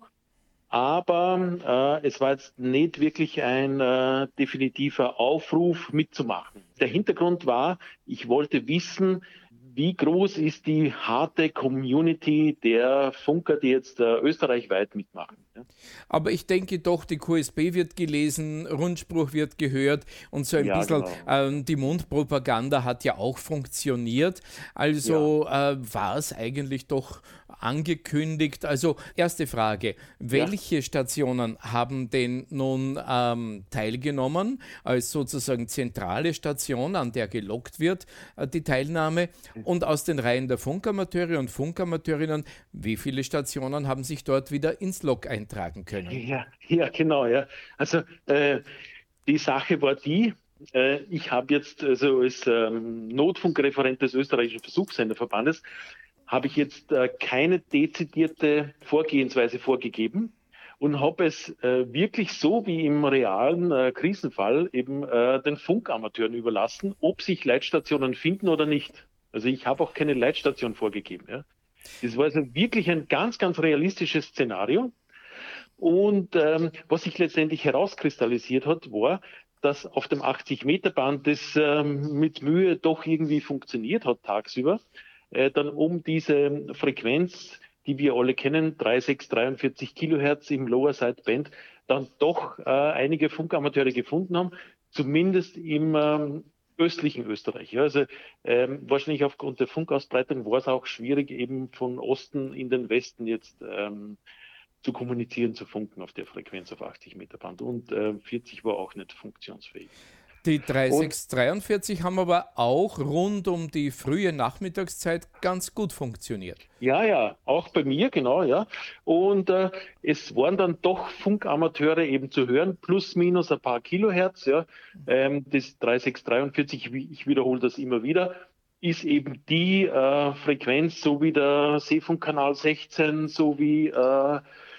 Aber äh, es war jetzt nicht wirklich ein äh, definitiver Aufruf mitzumachen. Der Hintergrund war, ich wollte wissen, wie groß ist die harte Community der Funker, die jetzt äh, österreichweit mitmachen? Ja? Aber ich denke doch, die Q S B wird gelesen, Rundspruch wird gehört und so ein Ja, bisschen genau. ähm, die Mundpropaganda hat ja auch funktioniert. Also äh, war es eigentlich doch angekündigt. Also erste Frage, welche ja. Stationen haben denn nun ähm, teilgenommen als sozusagen zentrale Station, an der gelockt wird, äh, die Teilnahme? Und aus den Reihen der Funkamateure und Funkamateurinnen, wie viele Stationen haben sich dort wieder ins Log eintragen können? Ja, ja genau. Ja. Also äh, die Sache war die, äh, ich habe jetzt also als ähm, Notfunkreferent des österreichischen Versuchssenderverbandes habe ich jetzt äh, keine dezidierte Vorgehensweise vorgegeben und habe es äh, wirklich so wie im realen äh, Krisenfall eben äh, den Funkamateuren überlassen, ob sich Leitstationen finden oder nicht. Also ich habe auch keine Leitstation vorgegeben. Ja. Das war also wirklich ein ganz, ganz realistisches Szenario. Und ähm, was sich letztendlich herauskristallisiert hat, war, dass auf dem achtzig Meter Band das ähm, mit Mühe doch irgendwie funktioniert hat tagsüber. Äh, dann um diese Frequenz, die wir alle kennen, dreiundsechzig, dreiundvierzig Kilohertz im Lower Side Band, dann doch äh, einige Funkamateure gefunden haben, zumindest im ähm, östlichen Österreich. Ja, also ähm, wahrscheinlich aufgrund der Funkausbreitung war es auch schwierig, eben von Osten in den Westen jetzt ähm, zu kommunizieren, zu funken auf der Frequenz auf achtzig Meter Band. Und äh, vierzig war auch nicht funktionsfähig. Die drei sechs dreiundvierzig haben aber auch rund um die frühe Nachmittagszeit ganz gut funktioniert. Ja, ja, auch bei mir, genau, ja. Und äh, es waren dann doch Funkamateure eben zu hören, plus minus ein paar Kilohertz, ja. Ähm, das drei sechs dreiundvierzig, ich wiederhole das immer wieder, ist eben die äh, Frequenz, so wie der Seefunkkanal sechzehn, so wie äh,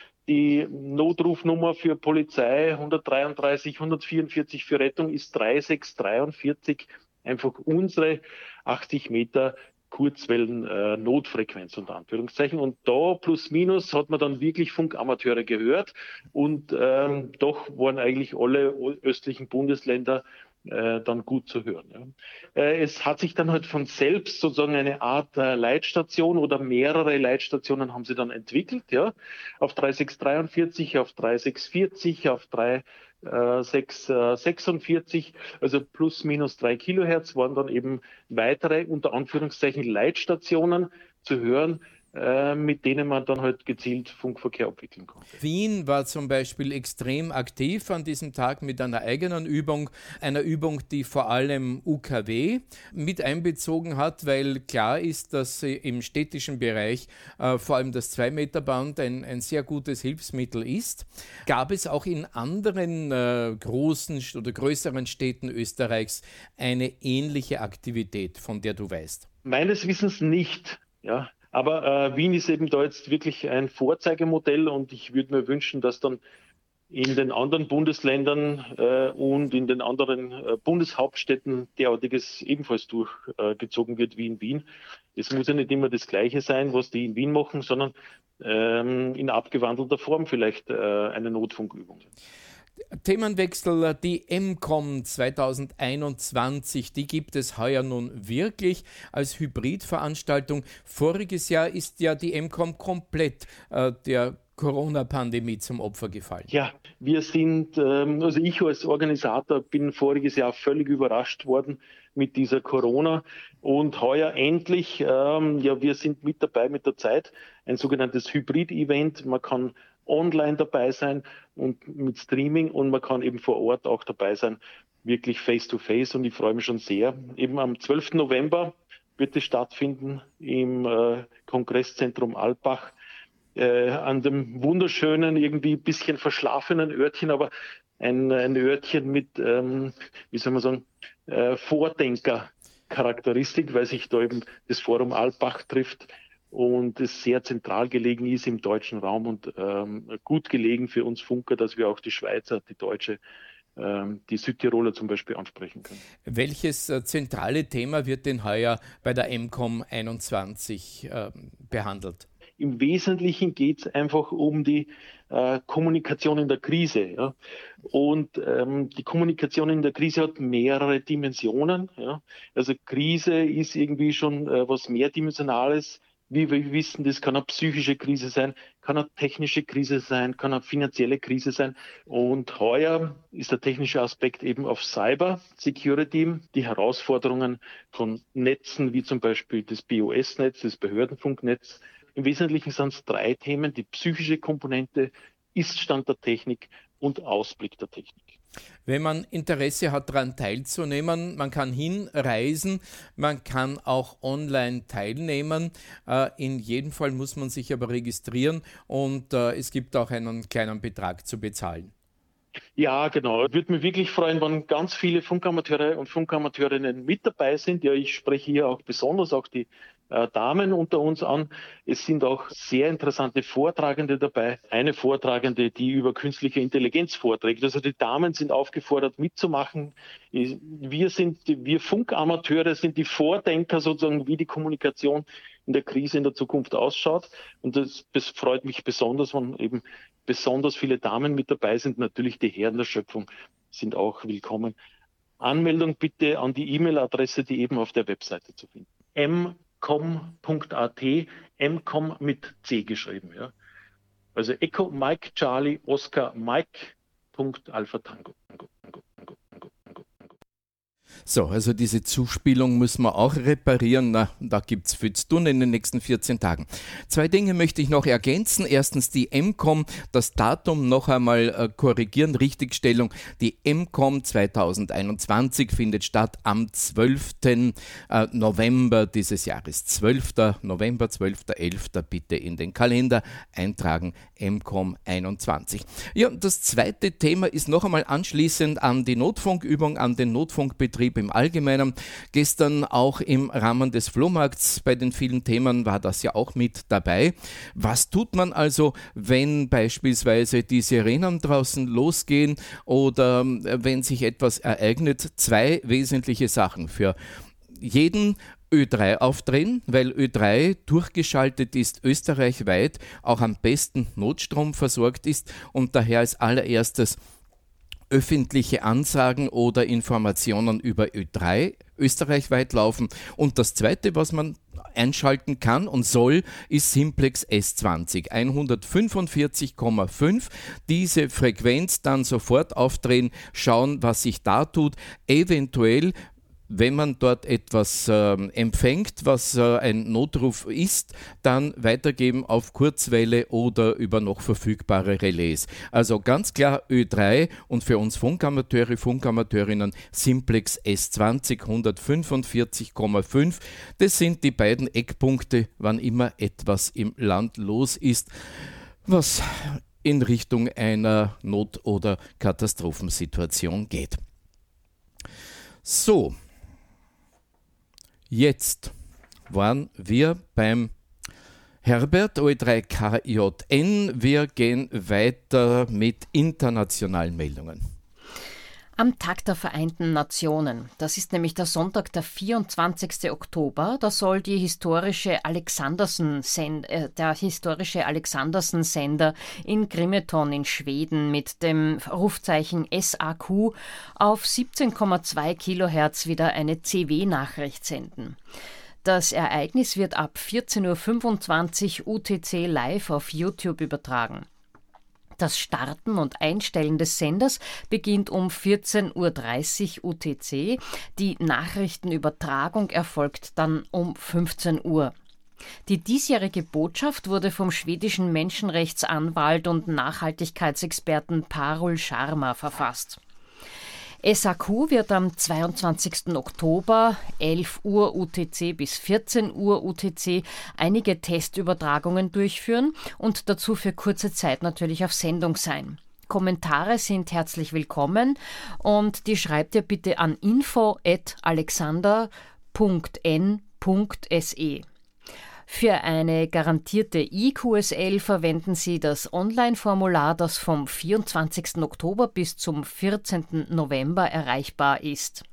die Notrufnummer für Polizei hundertdreiunddreißig, hundertvierundvierzig für Rettung ist drei sechs dreiundvierzig, einfach unsere achtzig Meter Kurzwellen-Notfrequenz äh, unter Anführungszeichen. Und da plus minus hat man dann wirklich Funkamateure gehört. Und ähm, doch waren eigentlich alle östlichen Bundesländer äh, dann gut zu hören. Ja. Äh, es hat sich dann halt von selbst sozusagen eine Art äh, Leitstation oder mehrere Leitstationen haben sie dann entwickelt. Ja. Auf drei sechs dreiundvierzig, auf drei sechs vierzig, auf drei sechs sechsundvierzig, also plus minus drei Kilohertz waren dann eben weitere, unter Anführungszeichen, Leitstationen zu hören, äh, mit denen man dann halt gezielt Funkverkehr abwickeln konnte. Wien war zum Beispiel extrem aktiv an diesem Tag mit einer eigenen Übung, einer Übung, die vor allem U K W mit einbezogen hat, weil klar ist, dass im städtischen Bereich äh, vor allem das zwei Meter Band ein, ein sehr gutes Hilfsmittel ist. Gab es auch in anderen äh, großen oder größeren Städten Österreichs eine ähnliche Aktivität, von der du weißt? Meines Wissens nicht, ja. Aber äh, Wien ist eben da jetzt wirklich ein Vorzeigemodell und ich würde mir wünschen, dass dann in den anderen Bundesländern äh, und in den anderen äh, Bundeshauptstädten derartiges ebenfalls durchgezogen äh, wird wie in Wien. Es muss ja nicht immer das Gleiche sein, was die in Wien machen, sondern ähm, in abgewandelter Form vielleicht äh, eine Notfunkübung. Themenwechsel, die M COM zwanzig einundzwanzig, die gibt es heuer nun wirklich als Hybridveranstaltung. Voriges Jahr ist ja die M COM komplett äh, der Corona-Pandemie zum Opfer gefallen. Ja, wir sind, ähm, also ich als Organisator bin voriges Jahr völlig überrascht worden mit dieser Corona und heuer endlich, ähm, ja, wir sind mit dabei mit der Zeit, ein sogenanntes Hybrid-Event. Man kann online dabei sein und mit Streaming und man kann eben vor Ort auch dabei sein, wirklich face-to-face und ich freue mich schon sehr. Eben am zwölften November wird es stattfinden im äh, Kongresszentrum Alpbach, äh, an dem wunderschönen, irgendwie ein bisschen verschlafenen Örtchen, aber ein, ein Örtchen mit, ähm, wie soll man sagen, äh, Vordenker-Charakteristik, weil sich da eben das Forum Alpbach trifft und es sehr zentral gelegen ist im deutschen Raum und ähm, gut gelegen für uns Funker, dass wir auch die Schweizer, die Deutsche, ähm, die Südtiroler zum Beispiel ansprechen können. Welches äh, zentrale Thema wird denn heuer bei der M COM einundzwanzig äh, behandelt? Im Wesentlichen geht es einfach um die äh, Kommunikation in der Krise. Ja? Und ähm, die Kommunikation in der Krise hat mehrere Dimensionen. Ja? Also Krise ist irgendwie schon äh, was Mehrdimensionales. Wie wir wissen, das kann eine psychische Krise sein, kann eine technische Krise sein, kann eine finanzielle Krise sein. Und heuer ist der technische Aspekt eben auf Cyber Security, die Herausforderungen von Netzen wie zum Beispiel das B O S-Netz, das Behördenfunknetz. Im Wesentlichen sind es drei Themen: die psychische Komponente, Ist-Stand der Technik und Ausblick der Technik. Wenn man Interesse hat, daran teilzunehmen, man kann hinreisen, man kann auch online teilnehmen. Äh, in jedem Fall muss man sich aber registrieren und äh, es gibt auch einen kleinen Betrag zu bezahlen. Ja, genau. Würde mich wirklich freuen, wenn ganz viele Funkamateure und Funkamateurinnen mit dabei sind. Ja, ich spreche hier auch besonders auch die äh, Damen unter uns an. Es sind auch sehr interessante Vortragende dabei. Eine Vortragende, die über künstliche Intelligenz vorträgt. Also die Damen sind aufgefordert, mitzumachen. Wir sind, wir Funkamateure sind die Vordenker sozusagen, wie die Kommunikation in der Krise in der Zukunft ausschaut. Und das, das freut mich besonders, wenn eben besonders viele Damen mit dabei sind. Natürlich die Herren der Schöpfung sind auch willkommen. Anmeldung bitte an die E-Mail-Adresse, die eben auf der Webseite zu finden. m com punkt a t, M COM mit C geschrieben. Ja. Also Echo, Mike, Charlie, Oscar, Mike, Punkt, Alpha, Tango. Tango, Tango, Tango, Tango, Tango, Tango. So, also diese Zuspielung müssen wir auch reparieren. Na, da gibt es viel zu tun in den nächsten vierzehn Tagen. Zwei Dinge möchte ich noch ergänzen. Erstens die M COM, das Datum noch einmal äh, korrigieren, Richtigstellung. Die M COM zwanzig einundzwanzig findet statt am zwölften November dieses Jahres. zwölften November, zwölfter elfter bitte in den Kalender eintragen, M COM einundzwanzig. Ja, das zweite Thema ist noch einmal anschließend an die Notfunkübung, an den Notfunkbetrieb im Allgemeinen. Gestern auch im Rahmen des Flohmarkts bei den vielen Themen war das ja auch mit dabei. Was tut man also, wenn beispielsweise die Sirenen draußen losgehen oder wenn sich etwas ereignet? Zwei wesentliche Sachen für jeden: Ö drei aufdrehen, weil Ö drei durchgeschaltet ist, österreichweit auch am besten Notstrom versorgt ist und daher als allererstes öffentliche Ansagen oder Informationen über Ö drei österreichweit laufen. Und das Zweite, was man einschalten kann und soll, ist Simplex S zwanzig, hundertfünfundvierzig Komma fünf. Diese Frequenz dann sofort aufdrehen, schauen, was sich da tut, eventuell, wenn man dort etwas äh, empfängt, was äh, ein Notruf ist, dann weitergeben auf Kurzwelle oder über noch verfügbare Relais. Also ganz klar Ö drei und für uns Funkamateure, Funkamateurinnen Simplex S zwanzig, hundertfünfundvierzig Komma fünf. Das sind die beiden Eckpunkte, wann immer etwas im Land los ist, was in Richtung einer Not- oder Katastrophensituation geht. So. Jetzt waren wir beim Herbert O E drei K J N. Wir gehen weiter mit internationalen Meldungen. Am Tag der Vereinten Nationen, das ist nämlich der Sonntag, der vierundzwanzigsten Oktober, da soll die historische Alexandersen-Send- äh, der historische Alexandersen-Sender in Grimeton in Schweden mit dem Rufzeichen S A Q auf siebzehn Komma zwei Kilohertz wieder eine C W-Nachricht senden. Das Ereignis wird ab vierzehn Uhr fünfundzwanzig U T C live auf YouTube übertragen. Das Starten und Einstellen des Senders beginnt um vierzehn Uhr dreißig U T C. Die Nachrichtenübertragung erfolgt dann um fünfzehn Uhr. Die diesjährige Botschaft wurde vom schwedischen Menschenrechtsanwalt und Nachhaltigkeitsexperten Parul Sharma verfasst. S A Q wird am zweiundzwanzigsten Oktober, elf Uhr U T C bis vierzehn Uhr U T C, einige Testübertragungen durchführen und dazu für kurze Zeit natürlich auf Sendung sein. Kommentare sind herzlich willkommen und die schreibt ihr bitte an info at alexander punkt n punkt s e. Für eine garantierte I Q S L verwenden Sie das Online-Formular, das vom vierundzwanzigsten Oktober bis zum vierzehnten November erreichbar ist.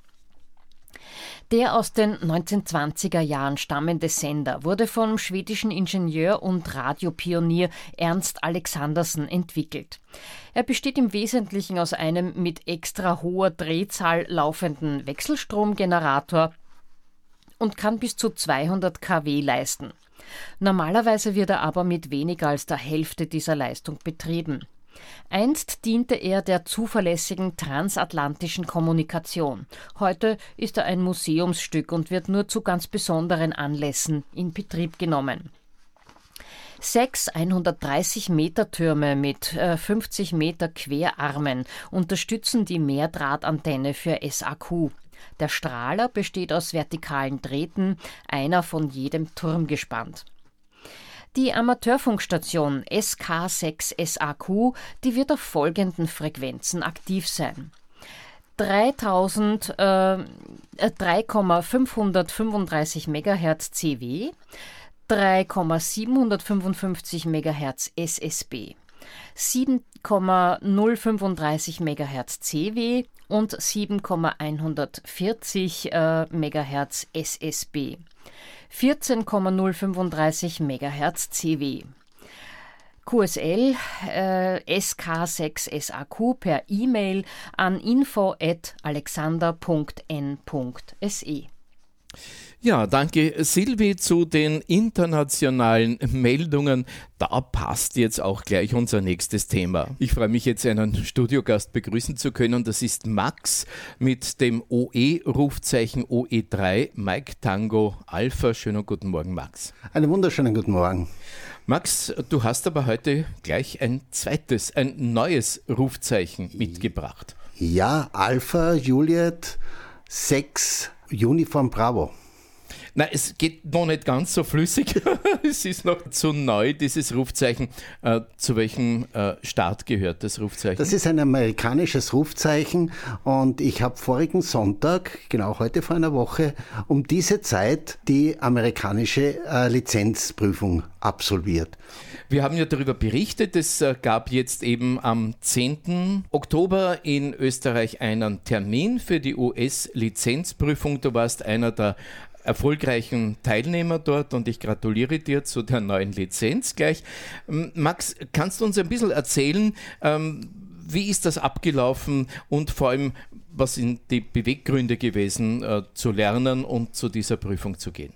Der aus den neunzehnhundertzwanziger Jahren stammende Sender wurde vom schwedischen Ingenieur und Radiopionier Ernst Alexandersen entwickelt. Er besteht im Wesentlichen aus einem mit extra hoher Drehzahl laufenden Wechselstromgenerator und kann bis zu zweihundert Kilowatt leisten. Normalerweise wird er aber mit weniger als der Hälfte dieser Leistung betrieben. Einst diente er der zuverlässigen transatlantischen Kommunikation. Heute ist er ein Museumsstück und wird nur zu ganz besonderen Anlässen in Betrieb genommen. Sechs hundertdreißig Meter Türme mit äh, fünfzig Meter Querarmen unterstützen die Mehrdrahtantenne für S A Q. Der Strahler besteht aus vertikalen Drähten, einer von jedem Turm gespannt. Die Amateurfunkstation S K sechs S A Q, die wird auf folgenden Frequenzen aktiv sein. dreitausend, äh, drei Komma fünfhundertfünfunddreißig Megahertz C W, drei Komma siebenhundertfünfundfünfzig Megahertz S S B, sieben Komma null fünfunddreißig Megahertz C W und sieben Komma hundertvierzig äh, Megahertz S S B, vierzehn Komma null fünfunddreißig Megahertz C W. Q S L äh, S K sechs S A Q per E-Mail an info at alexander punkt n punkt s e. Ja, danke Silvi zu den internationalen Meldungen. Da passt jetzt auch gleich unser nächstes Thema. Ich freue mich jetzt, einen Studiogast begrüßen zu können. Das ist Max mit dem O E-Rufzeichen O E drei, Mike Tango Alpha. Schönen guten Morgen, Max. Einen wunderschönen guten Morgen. Max, du hast aber heute gleich ein zweites, ein neues Rufzeichen mitgebracht. Ja, Alpha Juliet sechs Uniform Bravo. Na, es geht noch nicht ganz so flüssig. Es ist noch zu neu, dieses Rufzeichen. Äh, zu welchem äh, Staat gehört das Rufzeichen? Das ist ein amerikanisches Rufzeichen und ich habe vorigen Sonntag, genau heute vor einer Woche, um diese Zeit die amerikanische äh, Lizenzprüfung absolviert. Wir haben ja darüber berichtet, es äh, gab jetzt eben am zehnten Oktober in Österreich einen Termin für die U S-Lizenzprüfung. Du warst einer der erfolgreichen Teilnehmer dort und ich gratuliere dir zu der neuen Lizenz gleich. Max, kannst du uns ein bisschen erzählen, ähm, wie ist das abgelaufen und vor allem, was sind die Beweggründe gewesen, äh, zu lernen und zu dieser Prüfung zu gehen?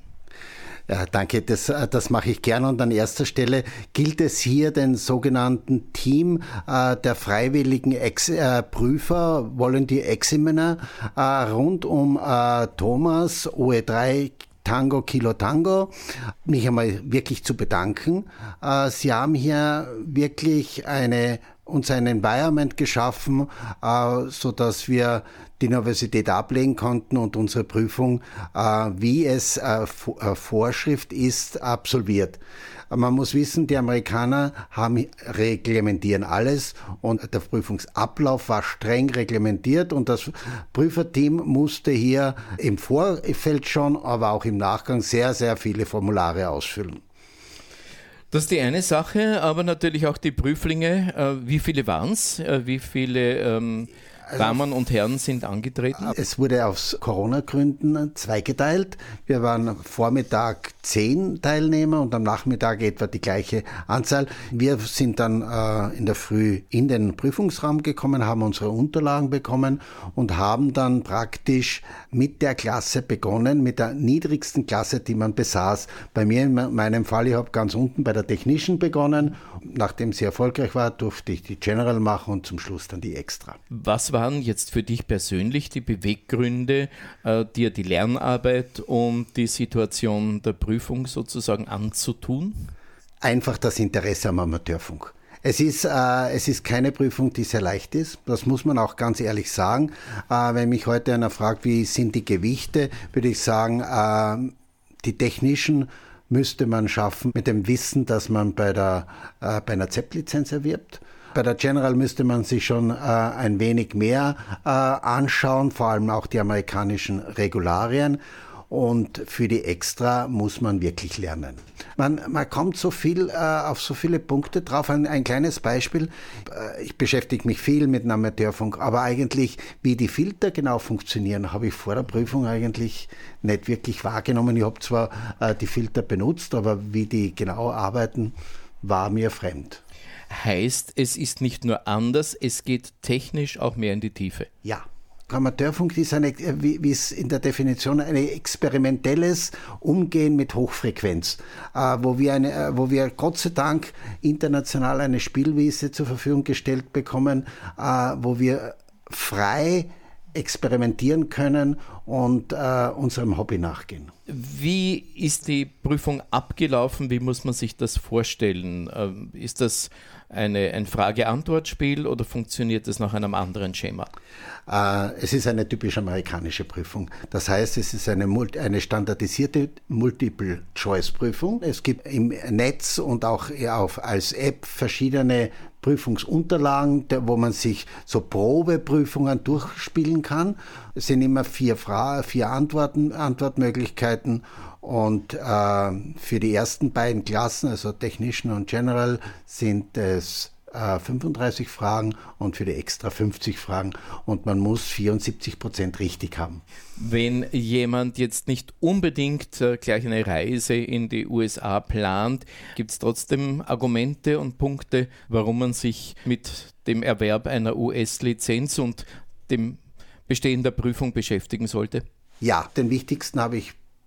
Ja, danke, das, das mache ich gerne. Und an erster Stelle gilt es hier, den sogenannten Team äh, der freiwilligen Ex- äh, Prüfer, Volunteer Examiner, äh, rund um äh, Thomas, O E drei, Tango, Kilo Tango, mich einmal wirklich zu bedanken. Äh, Sie haben hier wirklich eine uns ein Environment geschaffen, äh, so dass wir die Universität ablegen konnten und unsere Prüfung, äh, wie es äh, v- äh, Vorschrift ist, absolviert. Man muss wissen, die Amerikaner haben reglementieren alles und der Prüfungsablauf war streng reglementiert und das Prüferteam musste hier im Vorfeld schon, aber auch im Nachgang sehr, sehr viele Formulare ausfüllen. Das ist die eine Sache, aber natürlich auch die Prüflinge. Äh, wie viele waren es? Äh, wie viele ähm, Damen und Herren sind angetreten? Es wurde aus Corona-Gründen zweigeteilt. Wir waren am Vormittag zehn Teilnehmer und am Nachmittag etwa die gleiche Anzahl. Wir sind dann äh, in der Früh in den Prüfungsraum gekommen, haben unsere Unterlagen bekommen und haben dann praktisch mit der Klasse begonnen, mit der niedrigsten Klasse, die man besaß. Bei mir in meinem Fall, ich habe ganz unten bei der Technischen begonnen. Nachdem sie erfolgreich war, durfte ich die General machen und zum Schluss dann die Extra. Was waren jetzt für dich persönlich die Beweggründe, äh, dir die Lernarbeit und die Situation der Prüfung sozusagen anzutun? Einfach das Interesse am Amateurfunk. Es ist, äh, es ist keine Prüfung, die sehr leicht ist. Das muss man auch ganz ehrlich sagen. Äh, wenn mich heute einer fragt, wie sind die Gewichte, würde ich sagen, äh, die technischen müsste man schaffen mit dem Wissen, dass man bei der äh, bei einer Z E P-Lizenz erwirbt. Bei der General müsste man sich schon äh, ein wenig mehr äh, anschauen, vor allem auch die amerikanischen Regularien. Und für die Extra muss man wirklich lernen. Man, man kommt so viel äh, auf so viele Punkte drauf. Ein, ein kleines Beispiel. Äh, ich beschäftige mich viel mit dem Amateurfunk, aber eigentlich, wie die Filter genau funktionieren, habe ich vor der Prüfung eigentlich nicht wirklich wahrgenommen. Ich habe zwar äh, die Filter benutzt, aber wie die genau arbeiten, war mir fremd. Heißt, es ist nicht nur anders, es geht technisch auch mehr in die Tiefe. Ja. Amateurfunk ist eine, wie, wie es in der Definition, ein experimentelles Umgehen mit Hochfrequenz, äh, wo wir eine, äh, wo wir Gott sei Dank international eine Spielwiese zur Verfügung gestellt bekommen, äh, wo wir frei experimentieren können und äh, unserem Hobby nachgehen. Wie ist die Prüfung abgelaufen? Wie muss man sich das vorstellen? Ähm, ist das eine, ein Frage-Antwort-Spiel oder funktioniert das nach einem anderen Schema? Äh, es ist eine typisch amerikanische Prüfung. Das heißt, es ist eine, eine standardisierte Multiple-Choice-Prüfung. Es gibt im Netz und auch auf, als App verschiedene Prüfungsunterlagen, wo man sich so Probeprüfungen durchspielen kann. Es sind immer vier, Fra- vier Antworten, Antwortmöglichkeiten und äh, für die ersten beiden Klassen, also Technician und General, sind es äh, fünfunddreißig Fragen und für die Extra fünfzig Fragen und man muss vierundsiebzig Prozent richtig haben. Wenn jemand jetzt nicht unbedingt äh, gleich eine Reise in die U S A plant, gibt es trotzdem Argumente und Punkte, warum man sich mit dem Erwerb einer U S-Lizenz und dem Bestehen der Prüfung beschäftigen sollte? Ja, den wichtigsten habe ich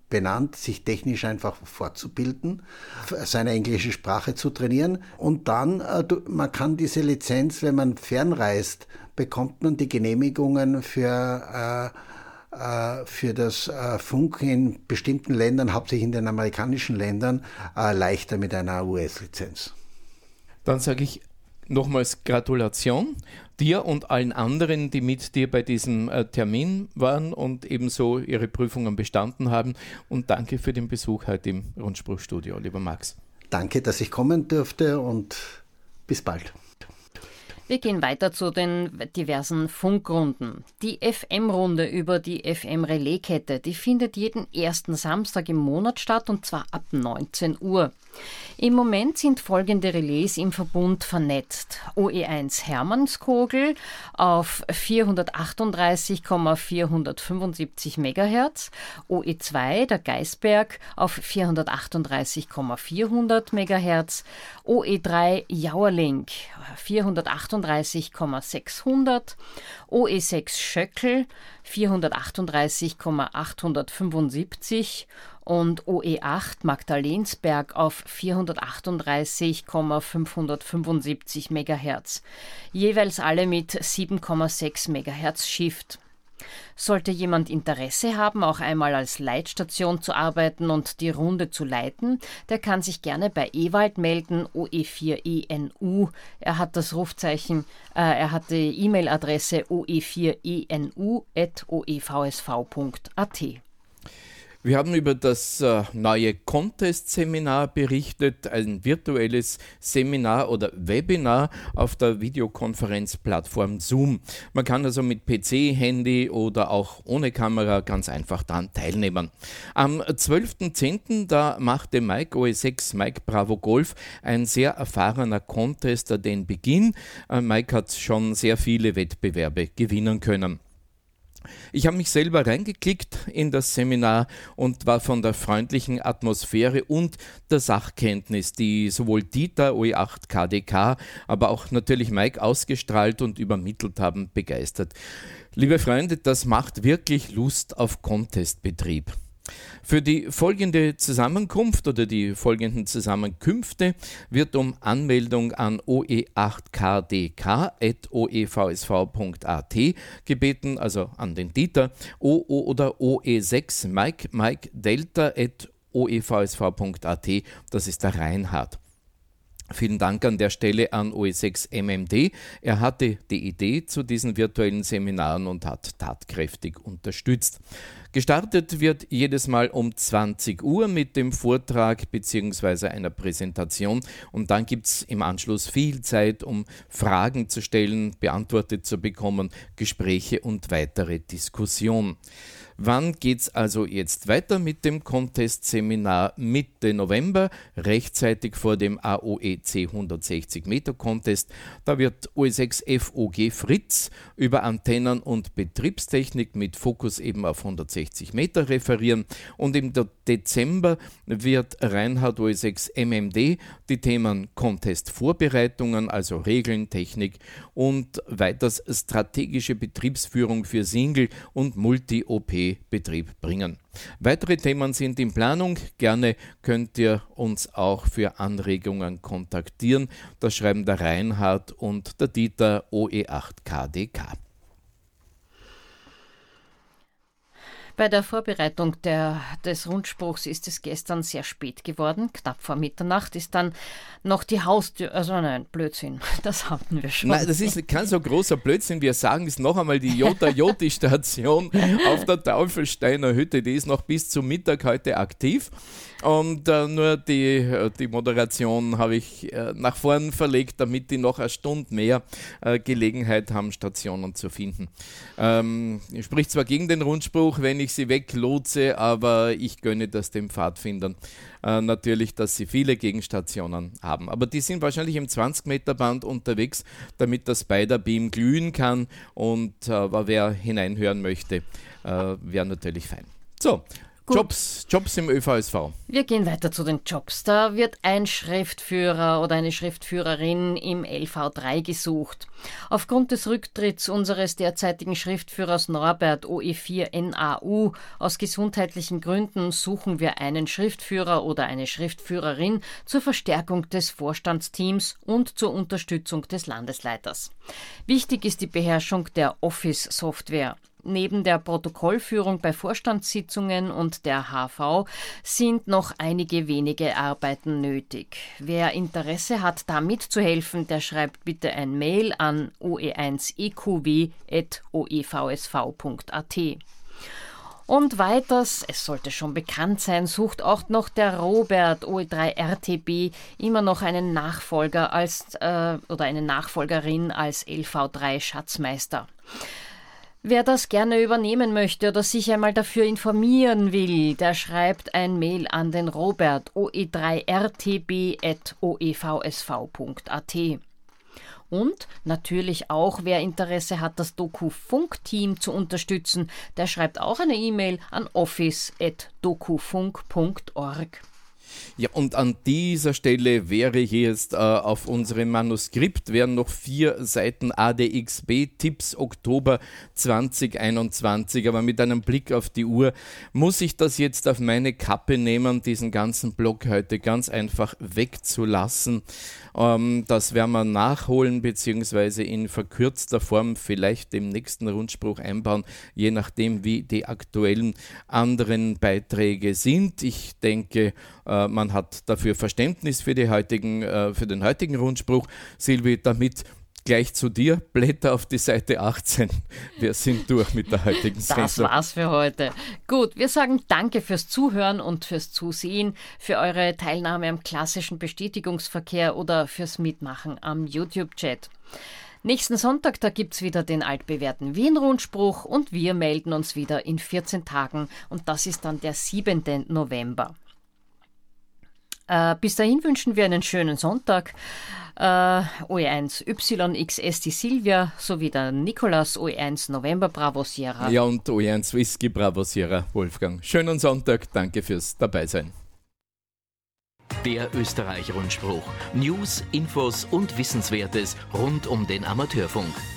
benannt, sich technisch einfach fortzubilden, seine englische Sprache zu trainieren und dann, man kann diese Lizenz, wenn man fernreist, bekommt man die Genehmigungen für, äh, für das äh, Funk in bestimmten Ländern, hauptsächlich in den amerikanischen Ländern, äh, leichter mit einer U S-Lizenz. Dann sage ich nochmals Gratulation dir und allen anderen, die mit dir bei diesem äh, Termin waren und ebenso ihre Prüfungen bestanden haben. Und danke für den Besuch heute im Rundspruchstudio, lieber Max. Danke, dass ich kommen durfte und bis bald. Wir gehen weiter zu den diversen Funkrunden. Die F M-Runde über die F M-Relaiskette, die findet jeden ersten Samstag im Monat statt und zwar ab neunzehn Uhr. Im Moment sind folgende Relais im Verbund vernetzt. O E eins Hermannskogel auf vierhundertachtunddreißig Komma vierhundertfünfundsiebzig Megahertz, O E zwei der Geisberg auf vierhundertachtunddreißig Komma vierhundert Megahertz, O E drei Jauerlink vierhundertachtunddreißig Komma sechshundert, O E sechs Schöckel vierhundertachtunddreißig Komma achthundertfünfundsiebzig und O E acht Magdalensberg auf vierhundertachtunddreißig Komma fünfhundertfünfundsiebzig Megahertz, jeweils alle mit sieben Komma sechs Megahertz Shift. Sollte jemand Interesse haben, auch einmal als Leitstation zu arbeiten und die Runde zu leiten, der kann sich gerne bei Ewald melden, O E vier E N U. Er hat das Rufzeichen, äh, er hat die E-Mail-Adresse o e vier e n u at o e v s v punkt a t. Wir haben über das äh, neue Contest-Seminar berichtet, ein virtuelles Seminar oder Webinar auf der Videokonferenzplattform Zoom. Man kann also mit P C, Handy oder auch ohne Kamera ganz einfach daran teilnehmen. Am zwölften zehnten da machte Mike O E sechs, Mike Bravo Golf, ein sehr erfahrener Contester, den Beginn. Äh, Mike hat schon sehr viele Wettbewerbe gewinnen können. Ich habe mich selber reingeklickt in das Seminar und war von der freundlichen Atmosphäre und der Sachkenntnis, die sowohl Dieter O E acht K D K, aber auch natürlich Mike ausgestrahlt und übermittelt haben, begeistert. Liebe Freunde, das macht wirklich Lust auf Contestbetrieb. Für die folgende Zusammenkunft oder die folgenden Zusammenkünfte wird um Anmeldung an o e acht k d k at o e v s v punkt a t gebeten, also an den Dieter, o, o oder O E sechs Mike Mike Delta at o e v s v punkt a t, das ist der Reinhard. Vielen Dank an der Stelle an O E sechs M M D. Er hatte die Idee zu diesen virtuellen Seminaren und hat tatkräftig unterstützt. Gestartet wird jedes Mal um zwanzig Uhr mit dem Vortrag bzw. einer Präsentation und dann gibt es im Anschluss viel Zeit, um Fragen zu stellen, beantwortet zu bekommen, Gespräche und weitere Diskussion. Wann geht's also jetzt weiter mit dem Contest-Seminar? Mitte November, rechtzeitig vor dem A O E C hundertsechzig Meter Contest. Da wird O E sechs F O G Fritz über Antennen und Betriebstechnik mit Fokus eben auf hundertsechzig Meter referieren. Und im Dezember wird Reinhard O E sechs M M D die Themen Contest-Vorbereitungen, also Regeln, Technik und weiters strategische Betriebsführung für Single- und Multi-O P-Betrieb bringen. Weitere Themen sind in Planung. Gerne könnt ihr uns auch für Anregungen kontaktieren. Das schreiben der Reinhard und der Dieter O E acht K D K. Bei der Vorbereitung der, des Rundspruchs ist es gestern sehr spät geworden. Knapp vor Mitternacht ist dann noch die Haustür, also nein, Blödsinn, das hatten wir schon. Nein, das ist kein so großer Blödsinn. Wir sagen es noch einmal, die Jota-Joti-Station auf der Taufelsteiner Hütte, die ist noch bis zum Mittag heute aktiv. Und äh, nur die, die Moderation habe ich äh, nach vorn verlegt, damit die noch eine Stunde mehr äh, Gelegenheit haben, Stationen zu finden. Ähm, spricht zwar gegen den Rundspruch, wenn ich sie weglotse, aber ich gönne das den Pfadfindern äh, natürlich, dass sie viele Gegenstationen haben. Aber die sind wahrscheinlich im zwanzig Meter Band unterwegs, damit das Spider-Beam glühen kann und äh, wer hineinhören möchte, äh, wäre natürlich fein. So, Jobs, Jobs im Ö V S V. Wir gehen weiter zu den Jobs. Da wird ein Schriftführer oder eine Schriftführerin im L V drei gesucht. Aufgrund des Rücktritts unseres derzeitigen Schriftführers Norbert O E vier N A U aus gesundheitlichen Gründen suchen wir einen Schriftführer oder eine Schriftführerin zur Verstärkung des Vorstandsteams und zur Unterstützung des Landesleiters. Wichtig ist die Beherrschung der Office-Software. Neben der Protokollführung bei Vorstandssitzungen und der H V sind noch einige wenige Arbeiten nötig. Wer Interesse hat, da mitzuhelfen, der schreibt bitte ein Mail an o e eins e q w at o e v s v punkt a t. Und weiters, es sollte schon bekannt sein, sucht auch noch der Robert O E drei R T B immer noch einen Nachfolger als äh, oder eine Nachfolgerin als L V drei Schatzmeister. Wer das gerne übernehmen möchte oder sich einmal dafür informieren will, der schreibt ein Mail an den Robert O E drei R T B at o e v s v punkt a t. Und natürlich auch, wer Interesse hat, das Doku-Funk-Team zu unterstützen, der schreibt auch eine E-Mail an office at dokufunk punkt org. Ja, und an dieser Stelle wäre hier jetzt äh, auf unserem Manuskript wären noch vier Seiten A D X B-Tipps Oktober zwanzig einundzwanzig, aber mit einem Blick auf die Uhr muss ich das jetzt auf meine Kappe nehmen, diesen ganzen Block heute ganz einfach wegzulassen. Ähm, das werden wir nachholen, beziehungsweise in verkürzter Form vielleicht im nächsten Rundspruch einbauen, je nachdem, wie die aktuellen anderen Beiträge sind. Ich denke, äh, man hat dafür Verständnis für, die heutigen, äh, für den heutigen Rundspruch. Silvi, damit gleich zu dir, Blätter auf die Seite achtzehn. Wir sind durch mit der heutigen Sendung. Das war's für heute. Gut, wir sagen danke fürs Zuhören und fürs Zusehen, für eure Teilnahme am klassischen Bestätigungsverkehr oder fürs Mitmachen am YouTube-Chat. Nächsten Sonntag, da gibt's wieder den altbewährten Wien-Rundspruch und wir melden uns wieder in vierzehn Tagen und das ist dann der siebten November. Äh, bis dahin wünschen wir einen schönen Sonntag. Äh, O E eins Y X S die Silvia sowie der Nikolas O E eins November Bravo Sierra. Ja, und O E eins Whisky Bravo Sierra Wolfgang. Schönen Sonntag, danke fürs Dabeisein. Der Österreich-Rundspruch. News, Infos und Wissenswertes rund um den Amateurfunk.